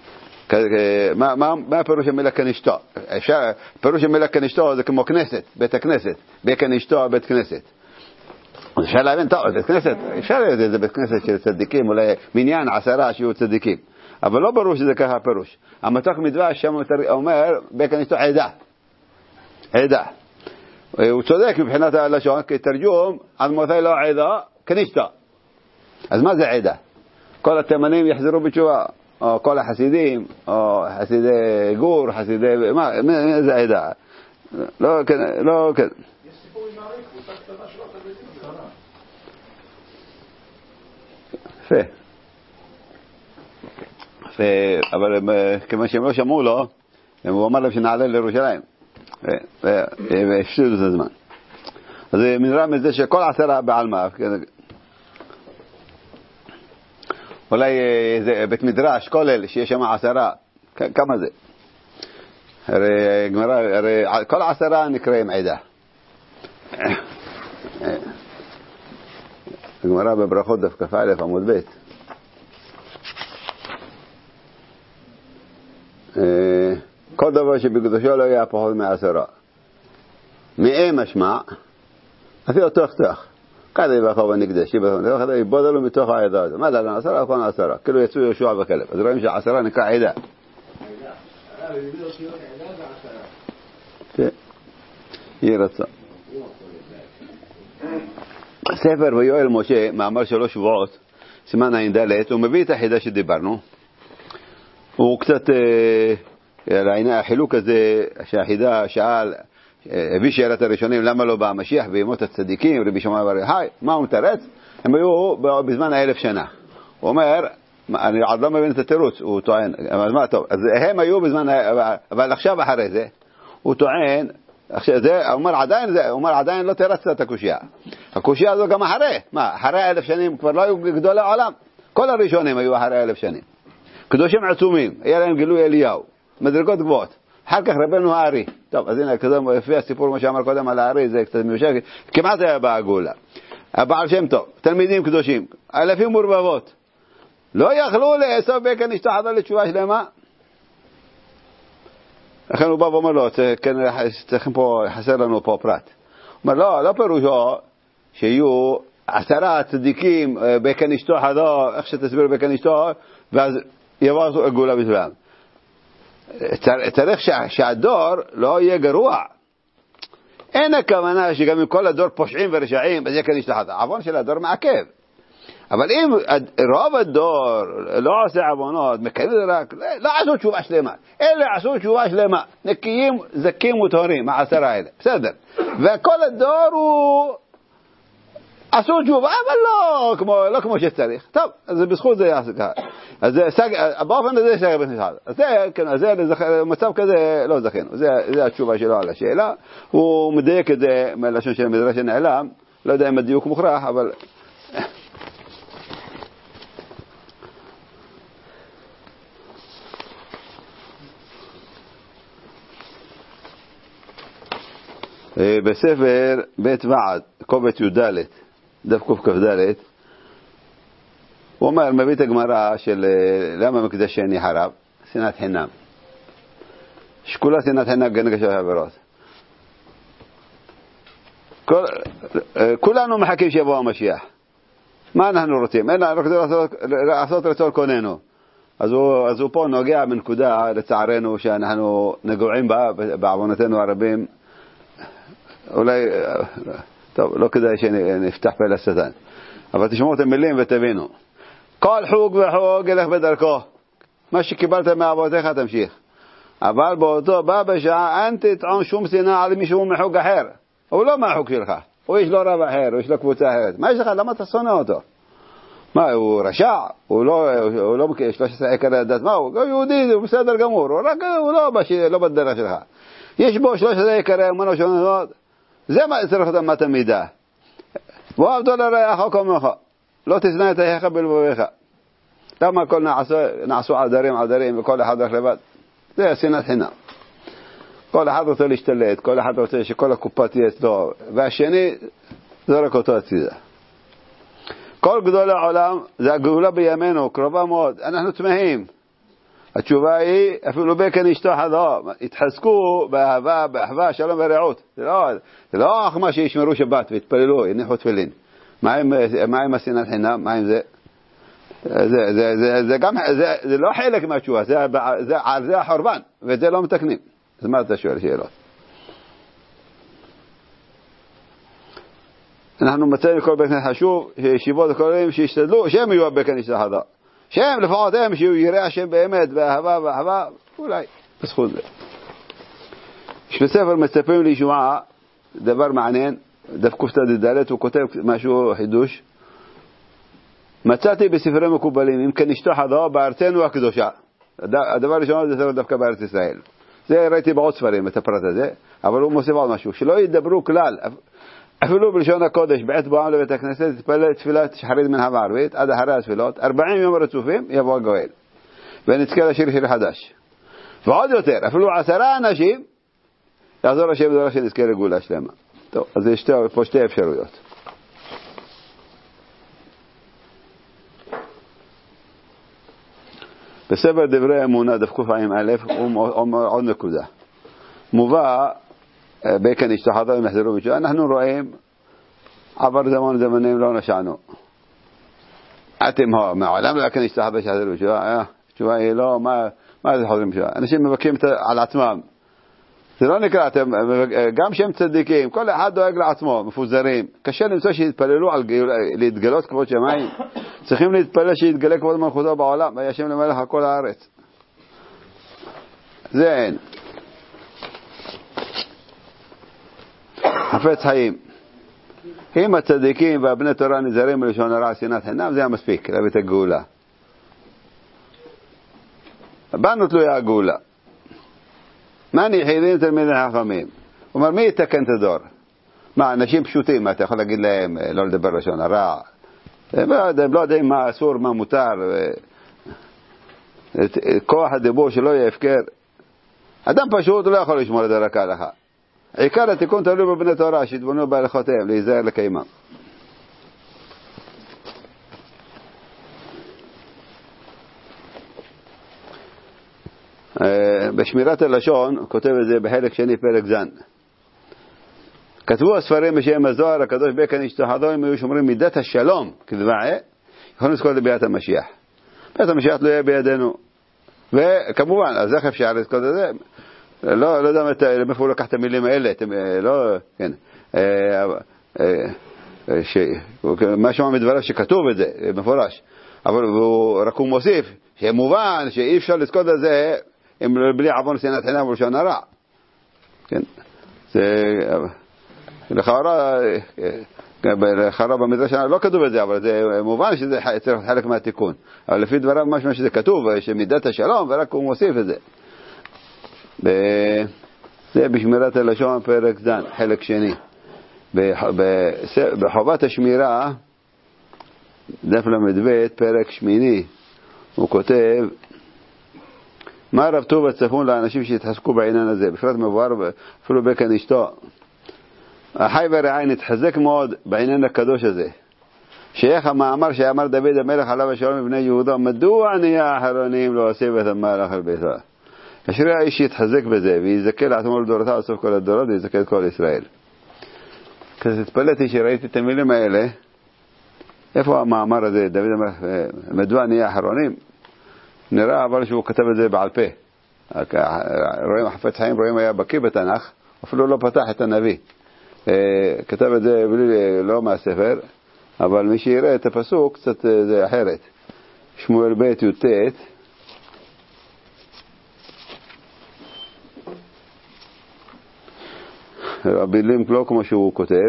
מה פירוש המילה כאן אשתו? פירוש המילה כאן אשתו זה כמו כנסת, בית הכנסת. כאן אשתו, בית כנסת. אפשר להבין, טוב, בית כנסת, אפשר להבין, זה בית כנסת של צדיקים, אולי מניין 10 שיהיו צדיקים. אבל לא ברור שזה ככה פירוש. המתוק מדבש שם אומר, כאן אשתו עדה. הוא צודק מבחינת הלשון, כי תרגום, עד מותי לא עדה, כנישתה. אז מה זה עדה? כל התימנים יחזרו בתשובה, או כל החסידים, או חסידי גור, חסידי... מה זה עדה? לא כן. יש סיפור עם מעריך, הוא עושה קטנה שלו, יפה. אבל כיוון שהם לא שמעו לו, הוא אמר להם שנעלה לירושלים. והפסידו את הזמן. אז נראה מזה שכל 10 בעלמא, אולי זה בית מדרש, כולל, שיש שם 10, כמה זה? הרי כל 10 נקראים עדה. הגמרא בברכות דף כ"א עמוד ב'. כל דבר שבקדושו לא יהיה פחות מ10. מאי משמע, אפילו תוך. כדי יבחר ונקדש, יבודלו מתוך העדה הזו. מה דלנו 10? הכל 10. כאילו יצאו יהושע וכלב. אז רואים ש10 נקרא עדה. כן. יהיה רצה. ספר ויואל משה, מאמר 3 שבועות, סימן ע"ד, הוא מביא את החידה שדיברנו. הוא קצת, החילוק הזה שהחידה שאל, הביא שאלת הראשונים, למה לא בא המשיח בימות הצדיקים, רבי שמעון בר יוחאי, מה הוא מתרץ? הם היו בזמן 1000 שנה. הוא אומר, אני עוד לא מבין את התירוץ, הוא טוען, אבל מה טוב, אז הם היו בזמן, אבל עכשיו אחרי זה, הוא טוען, הוא אומר עדיין לא תרצת את הקושיה. הקושיה הזו גם אחרי, אחרי 1000 שנים כבר לא היו גדולי העולם. כל הראשונים היו אחרי 1000 שנים. קדושים עצומים, היה להם גילוי אליהו, מדרגות גבוהות. אחר כך רבנו הארי. טוב, אז הנה, כזה לפי הסיפור מה שאמר קודם על הארי, זה קצת מיושג, כמעט היה בעגולה. הבעל שם טוב, תלמידים קדושים, אלפים מורבבות. לא יכלו לאסוף בכאן אשתחדה לתשובה שלמה. לכן הוא בא ואומר לו, צריכים פה, חסר לנו פה פרט. הוא אומר, לא פירושו שיהיו 10 צדיקים בכאן אשתחדה, איך שתסביר בכאן אשתחדה, ואז יבוא הגאולה בשבילם. צריך שהדור לא יהיה גרוע. אין הכוונה שגם אם כל הדור פושעים ורשעים, אז יהיה כאן אשתחדה. העוון של הדור מעכב. אבל אם רוב הדור לא עושה עוונות, מקיים את זה רק, לא עשו תשובה שלמה. אלה עשו תשובה שלמה. נקיים, זכים וטהורים, 10 האלה. בסדר. וכל הדור הוא... עשו תשובה, אבל לא כמו שצריך. טוב, אז בזכות זה יעשה ככה. אז באופן הזה שייך בית נשחד. אז זה מצב כזה לא זכינו. זה התשובה שלו על השאלה. הוא מדייק את זה מהלשון של המדרש שנעלם. לא יודע אם הדיוק מוכרח, אבל... בספר בית ועד, קובץ י"ד, דף קכ"ד, הוא אומר, מביא את הגמרא של למה מקדש שני חרב? שנאת חינם. שכולה שנאת חינם גנגה של העבירות. כולנו מחכים שיבוא המשיח. מה אנחנו רוצים? אנחנו רוצים לעשות רצון קוננו. אז הוא פה נוגע בנקודה, לצערנו, שאנחנו נגועים בה בעוונותינו הרבים. אולי, טוב, לא כדאי שנפתח פה לשטן. אבל תשמעו את המילים ותבינו. כל חוג וחוג ילך בדרכו. מה שקיבלת מאבותיך תמשיך. אבל באותו בא בשעה אין תטעון שום שנאה על מישהו מחוג אחר. הוא לא מהחוג שלך. הוא יש לו רב אחר, הוא יש לו קבוצה אחרת. מה יש לך? למה אתה שונא אותו? מה, הוא רשע? הוא לא 13 עיקרי הדת. מה הוא? הוא יהודי, הוא בסדר גמור. הוא לא בדרך שלך. יש בו 13 עיקרי אמונות שונות. זה מה צריך להיות אמת המידה. ואהבת לרעך כמוך. לא תשנא את אחיך בלבביך. למה הכל נעשו עדרים וכל אחד הולך לבד? זה שנאת חינם. כל אחד רוצה להשתלט, כל אחד רוצה שכל הקופה תהיה אצלו, והשני זורק אותו הצידה. כל גדול העולם, זה הגאולה בימינו, קרובה מאוד, אנחנו תמהים. התשובה היא, אפילו בקן אשתו חדו, התחזקו באהבה, באחווה, שלום ורעות. זה לא מה שישמרו שבת והתפללו, יניחו תפילין. מה עם השנאת חינם? מה עם זה? זה לא חלק מהתשובה, זה החורבן, ואת זה לא מתקנים. אז מה אתה שואל שאלות? אנחנו מצאים כל בית חשוב, שישיבות וכוללים שישתדלו, שהם יהיו בקן אשתו חדו. שהם לפחות הם שיהיו ירא השם באמת באהבה ואהבה, אולי בזכות זה. יש בספר מצפים לישועה, דבר מעניין, דף קכ"ד, הוא כותב משהו חידוש. מצאתי בספרי מקובלים, אם כן אשתו חדו בארצנו הקדושה. הדבר הראשון זה דווקא בארץ ישראל. זה ראיתי בעוד ספרים את הפרט הזה, אבל הוא מוסיף עוד משהו, שלא ידברו כלל, אפילו בלשון הקודש, בעת בואם לבית הכנסת, תתפלל תפילת שחרית מנחה בערבית, עד אחרי התפילות, 40 יום רצופים, יבוא הגואל. ונזכה לשיר שיר חדש. ועוד יותר, אפילו 10 אנשים, יעזור השם בדרך שנזכה לגאולה שלמה. טוב, אז יש פה שתי אפשרויות. בספר דברי אמונה, דף קכ"א, הוא אומר עוד נקודה. מובא, בקן אשתו חדו הם יחזרו בתשובה. אנחנו רואים, עבר זמנים לא נשענו. אתם מעולם לא בקן אשתו חדו שיחזרו בתשובה. התשובה היא לא, מה זה חוזרים בתשובה? אנשים מבקשים על עצמם. זה לא נקרא, גם שהם צדיקים, כל אחד דואג לעצמו, מפוזרים. קשה למצוא שיתפללו להתגלות כבוד שמיים. צריכים להתפלל שיתגלה כבוד מלכותו בעולם, וישם למלך כל הארץ. זה אין. חפץ חיים. אם הצדיקים והבני תורה נזהרים בלשון הרע שנאת חינם, זה היה מספיק להביא את הגאולה. בנו תלויה הגאולה. מה ניחידים תלמידי חכמים? הוא אומר, מי יתקן את הדור? מה, אנשים פשוטים, מה אתה יכול להגיד להם לא לדבר לשון הרע? הם לא יודעים מה אסור, מה מותר. כוח הדיבור שלא יהיה הפקר. אדם פשוט לא יכול לשמור את דרך ההלכה. עיקר התיקון תלוי בבני תורה שהתבוננו בהלכותיהם, להיזהר לקיימם. בשמירת הלשון, הוא כותב את זה בחלק שני פרק זן. כתבו הספרים בשם הזוהר הקדוש בקן אשתו חדו, הם היו שומרים מידת השלום כדבעי, יכולים לזכור לביאת המשיח. ביאת המשיח לא יהיה בידינו. וכמובן, אז איך אפשר לזכור את זה? לא יודע מאיפה הוא לקח את המילים האלה, לא, כן. מה שמע מדבריו שכתוב את זה, מפורש. אבל רק הוא מוסיף, שמובן שאי אפשר לזכור את זה, בלי עוון שנאת חינם ולשון הרע. כן. זה לכאורה במדרש לא כתוב את זה, אבל זה מובן שזה צריך חלק מהתיקון. אבל לפי דבריו משמע שזה כתוב, שמידת השלום, ורק הוא מוסיף את זה. זה בשמירת הלשון פרק זן, חלק שני. בחובת השמירה, דף ל"ב, פרק שמיני, הוא כותב, מה רב טוב הצפון לאנשים שהתחזקו בעניין הזה, בפרט מבואר אפילו בקן אשתו, החי ורעי נתחזק מאוד בעניין הקדוש הזה. שייך המאמר שאמר דוד המלך עליו השלום מבני יהודה, מדוע נהיה האחרונים לא עושה בית המלך על ביתו. אשרי האיש יתחזק בזה ויזכה לעצמו לדורותיו בסוף כל הדורות ויזכה את כל ישראל. כזה התפלאתי שראיתי את המילים האלה. איפה המאמר הזה, דוד המלך, מדוע נהיה האחרונים? נראה אבל שהוא כתב את זה בעל פה. רואים החפץ חיים, רואים היה בקיא בתנ"ך, אפילו לא פתח את הנביא. כתב את זה לא מהספר, אבל מי שיראה את הפסוק קצת זה אחרת. שמואל ב' י"ט, המילים לא כמו שהוא כותב.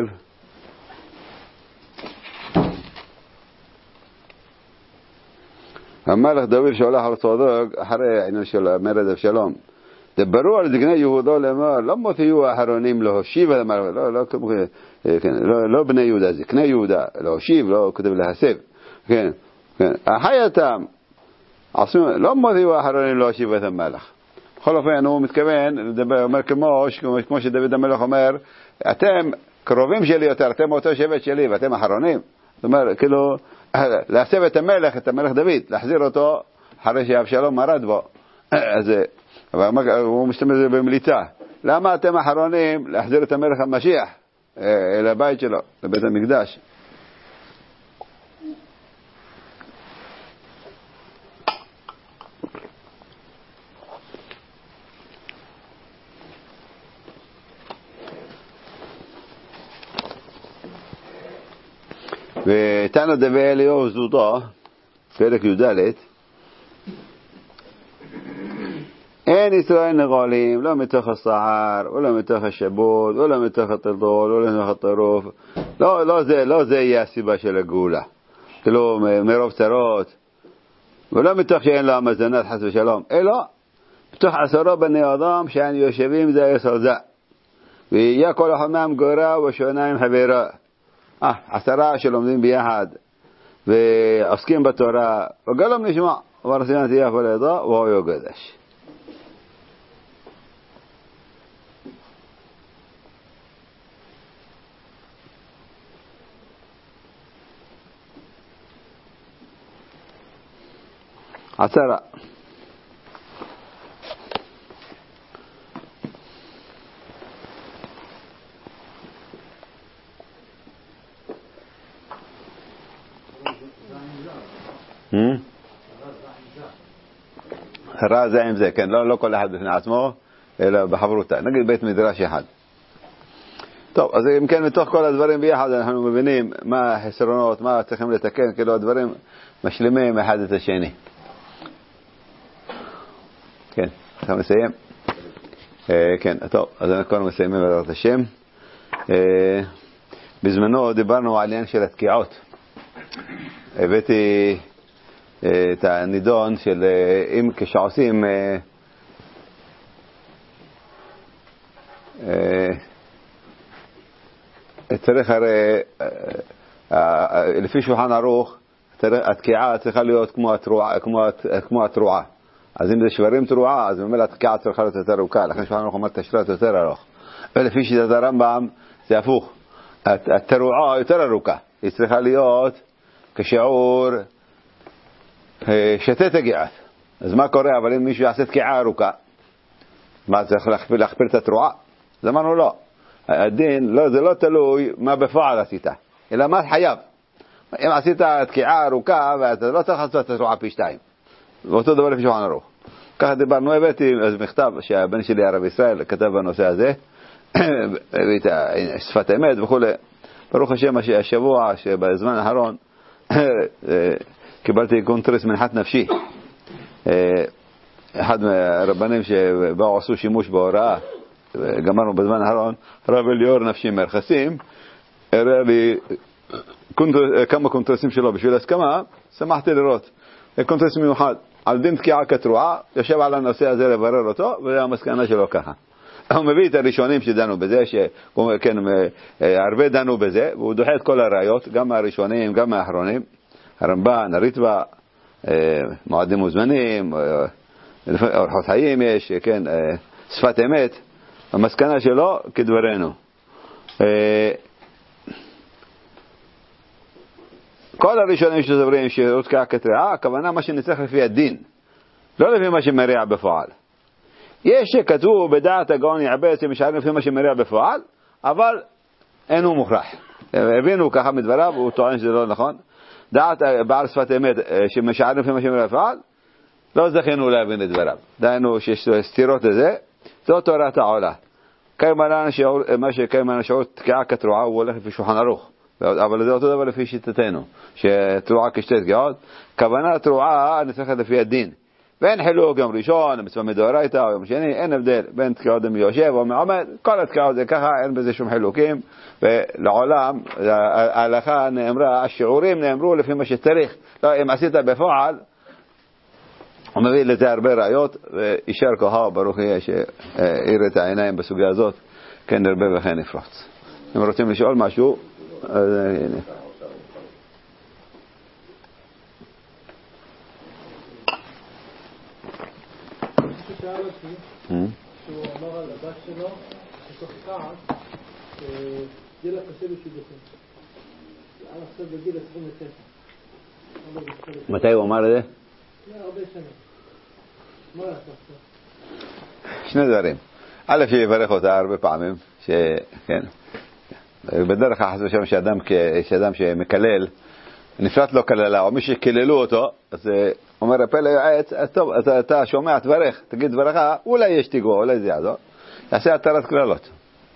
המלך דוד שהולך על צודק אחרי העניין של מרד אבשלום, דברו על זקני יהודה לאמר, למה תהיו האחרונים להושיב על המלך? לא בני יהודה, זקני יהודה, להושיב, לא כותב להסב. כן, החייתם, למה תהיו האחרונים להושיב את המלך? בכל אופן הוא מתכוון, אומר כמו שדוד המלך אומר, אתם קרובים שלי יותר, אתם אותו שבט שלי ואתם אחרונים. זאת אומרת, כאילו, להסב את המלך דוד, להחזיר אותו אחרי שאבשלום מרד בו. אז הוא משתמש בזה במליצה. למה אתם אחרונים להחזיר את המלך המשיח אל הבית שלו, לבית המקדש? ותנא דבי אליהו זוטו, פרק י"ד, אין ישראל נגאלים, לא מתוך הסער, ולא מתוך השבות, ולא מתוך הטלטול, ולא מתוך הטרוף. לא זה יהיה הסיבה של הגאולה. כאילו מרוב צרות, ולא מתוך שאין לו המזונות חס ושלום, אלא מתוך 10 בני אדם שאין יושבים זה יסוד זה. ויהיה כל אחד מהם גורה ושונה עם חברה. 10 שלומדים ביחד ועוסקים בתורה, וגם נשמע, ורסיין תהיה כל ידע והוא יוקדש. עשרה. רע זה עם זה, כן, לא כל אחד בפני עצמו, אלא בחברותה. נגיד בית מדרש אחד. טוב, אז אם כן, מתוך כל הדברים ביחד אנחנו מבינים מה החסרונות, מה צריכים לתקן, כאילו הדברים משלימים אחד את השני. כן, אתה מסיים? כן, טוב, אז אנחנו מסיימים בעזרת השם. בזמנו דיברנו על עניין של התקיעות. הבאתי את הנידון של אם כשעושים צריך הרי לפי שולחן ערוך התקיעה צריכה להיות כמו התרועה. אז אם זה שברים תרועה, אז ממילא התקיעה צריכה להיות יותר ארוכה, לכן שולחן ערוך אומר תשרת יותר ארוך. ולפי שיטת הרמב"ם זה הפוך, התרועה יותר ארוכה, היא צריכה להיות כשיעור שתי תגיעות. אז מה קורה? אבל אם מישהו יעשה תקיעה ארוכה, מה צריך להכפיל את התרועה? אז אמרנו לא. הדין, לא, זה לא תלוי מה בפועל עשית, אלא מה חייב. אם עשית תקיעה ארוכה, ואתה לא צריך לעשות את התרועה פי 2. ואותו דבר לפי שולחן ערוך. ככה דיברנו, הבאתי מכתב שהבן שלי הרב ישראל כתב בנושא הזה, שפת אמת וכו'. ברוך השם השבוע שבזמן האחרון קיבלתי קונטרס מנחת נפשי. אחד מהרבנים שבאו עשו שימוש בהוראה, גמרנו בזמן האחרון, רב אליאור נפשי מרחסים, הראה לי כמה קונטרסים שלו בשביל הסכמה, שמחתי לראות. קונטרס מיוחד, על דין תקיעה כתרועה, יושב על הנושא הזה לברר אותו, וזה המסקנה שלו ככה. הוא מביא את הראשונים שדנו בזה, שכן, הרבה דנו בזה, והוא דוחה את כל הראיות, גם מהראשונים, גם מהאחרונים, הרמב"ן, הריטב"א, מועדים וזמנים, אורחות חיים יש, כן, שפת אמת. המסקנה שלו כדברנו. כל הראשונים שסוברים שהותקעה כתריעה, הכוונה מה שנצטרך לפי הדין, לא לפי מה שמריע בפועל. יש שכתוב בדעת הגאון יעבד שמשערים לפי מה שמריע בפועל, אבל אין הוא מוכרח. הבינו ככה מדבריו, הוא טוען שזה לא נכון. דעת בעל שפת אמת שמשערים לפי מה שמריע בפועל, לא זכינו להבין את דבריו. דהיינו שיש סתירות לזה, זו תורת העולה. מה שקיימן השיעור תקיעה כתרועה, הוא הולך לפי שולחן ערוך. אבל זה אותו דבר לפי שיטתנו, שתרועה כשתי תקיעות. כוונה תרועה נצטרכת לפי הדין. ואין חילוק יום ראשון, מצווה מדאורייתא או יום שני, אין הבדל בין תקיעות מיושב או מעומד, כל התקיעות זה ככה, אין בזה שום חילוקים. ולעולם, ההלכה נאמרה, השיעורים נאמרו לפי מה שצריך. לא, אם עשית בפועל, הוא מביא לזה הרבה ראיות, ואישר כוחה, ברוך יהיה שהאיר את העיניים בסוגיה הזאת, כן נרבה וכן נפרוץ. אם רוצים לשאול משהו, אז הנה. שאל אותי, שהוא אמר על הבת שלו, בתוך כעס, גיל הקשה בשידוכים. על עכשיו בגיל 29. מתי הוא אמר את זה? הרבה שנים. מה לעשות? שני דברים. א', שיברך אותה הרבה פעמים, כן. בדרך כלל חס ושלום שאדם שמקלל, נפלט לו כללה, או מי שקללו אותו, אז אומר הפלא יועץ, אז טוב, אז אתה שומע, תברך, תגיד דברכה, אולי יש תיגוע, אולי זה יעזור, יעשה התרת כללות.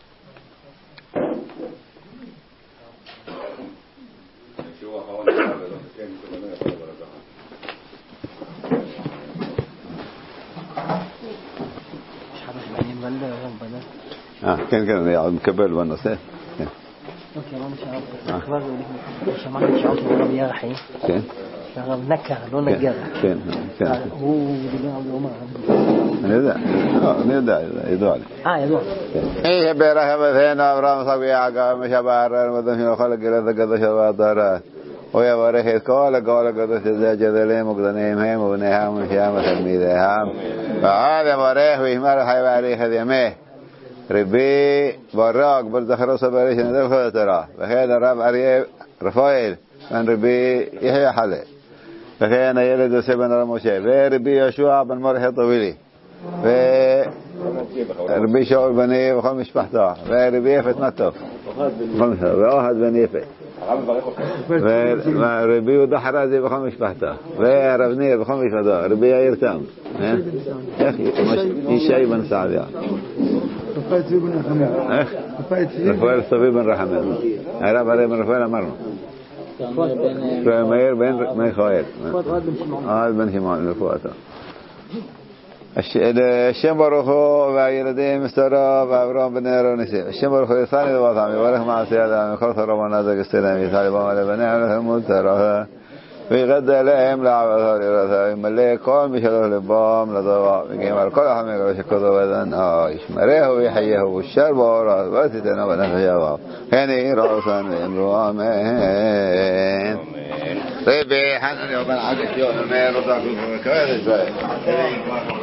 כן, כן, אני מקבל בנושא. אוקיי, לא משאר. כבר שמעתי שעות הרב ירחי. כן. שהרב נקר, לא נגר. כן, כן. הוא דיבר על יומר. אני יודע, ידוע לי. ידוע. איש ברכה בזינו אברהם סבי עגה משבר ומדושים לכל הגילת הקדוש והתורת. הוא יברך את כל הגאול הקדוש הזה, ג'דלים וגדונים הם ובניהם ונשיהם ותלמידיהם. ועד יברך וישמר חי ועריך את ימי. רבי ברק בר זכרו סברי שנדל כל התורה, וכן הרב אריה רפאל בן רבי יחיא חלה, וכן הילד יוסף בן הרב משה, ורבי יהושע בן מרחי טובילי, ורבי שאול בני וכל משפחתו, ורבי יפת מטוף, ואוהד בן יפת, ורבי יהודה חרזי וכל משפחתו, והרב ניר וכל משפחתו, רבי יאיר תם, ישי בן סעדיה, רפאל סבי בן רחמל, הרב הרי בן רפאל אמרנו, מאיר בן מיכאל, אוהד בן שמעון רפואתו. השם ברוך הוא והילדים מסתרו ואברהם בן נר וניסים. השם ברוך הוא יסני דבתם יברך מעשי אדם וכל תורם נזק יסתלם יסלי במה לבניהם לחמוד תראה ויגדל להם לעבודה לרעתה ימלא כל משלו לבם לדבר וגימר כל החמי גרש כזו ודנו ישמרהו ויחייהו ושר באורת ותתנו בנפשו הנה רעוסן ואמרו אמן רבי חנן יובן עד יום אומר אותה כבוד ישראל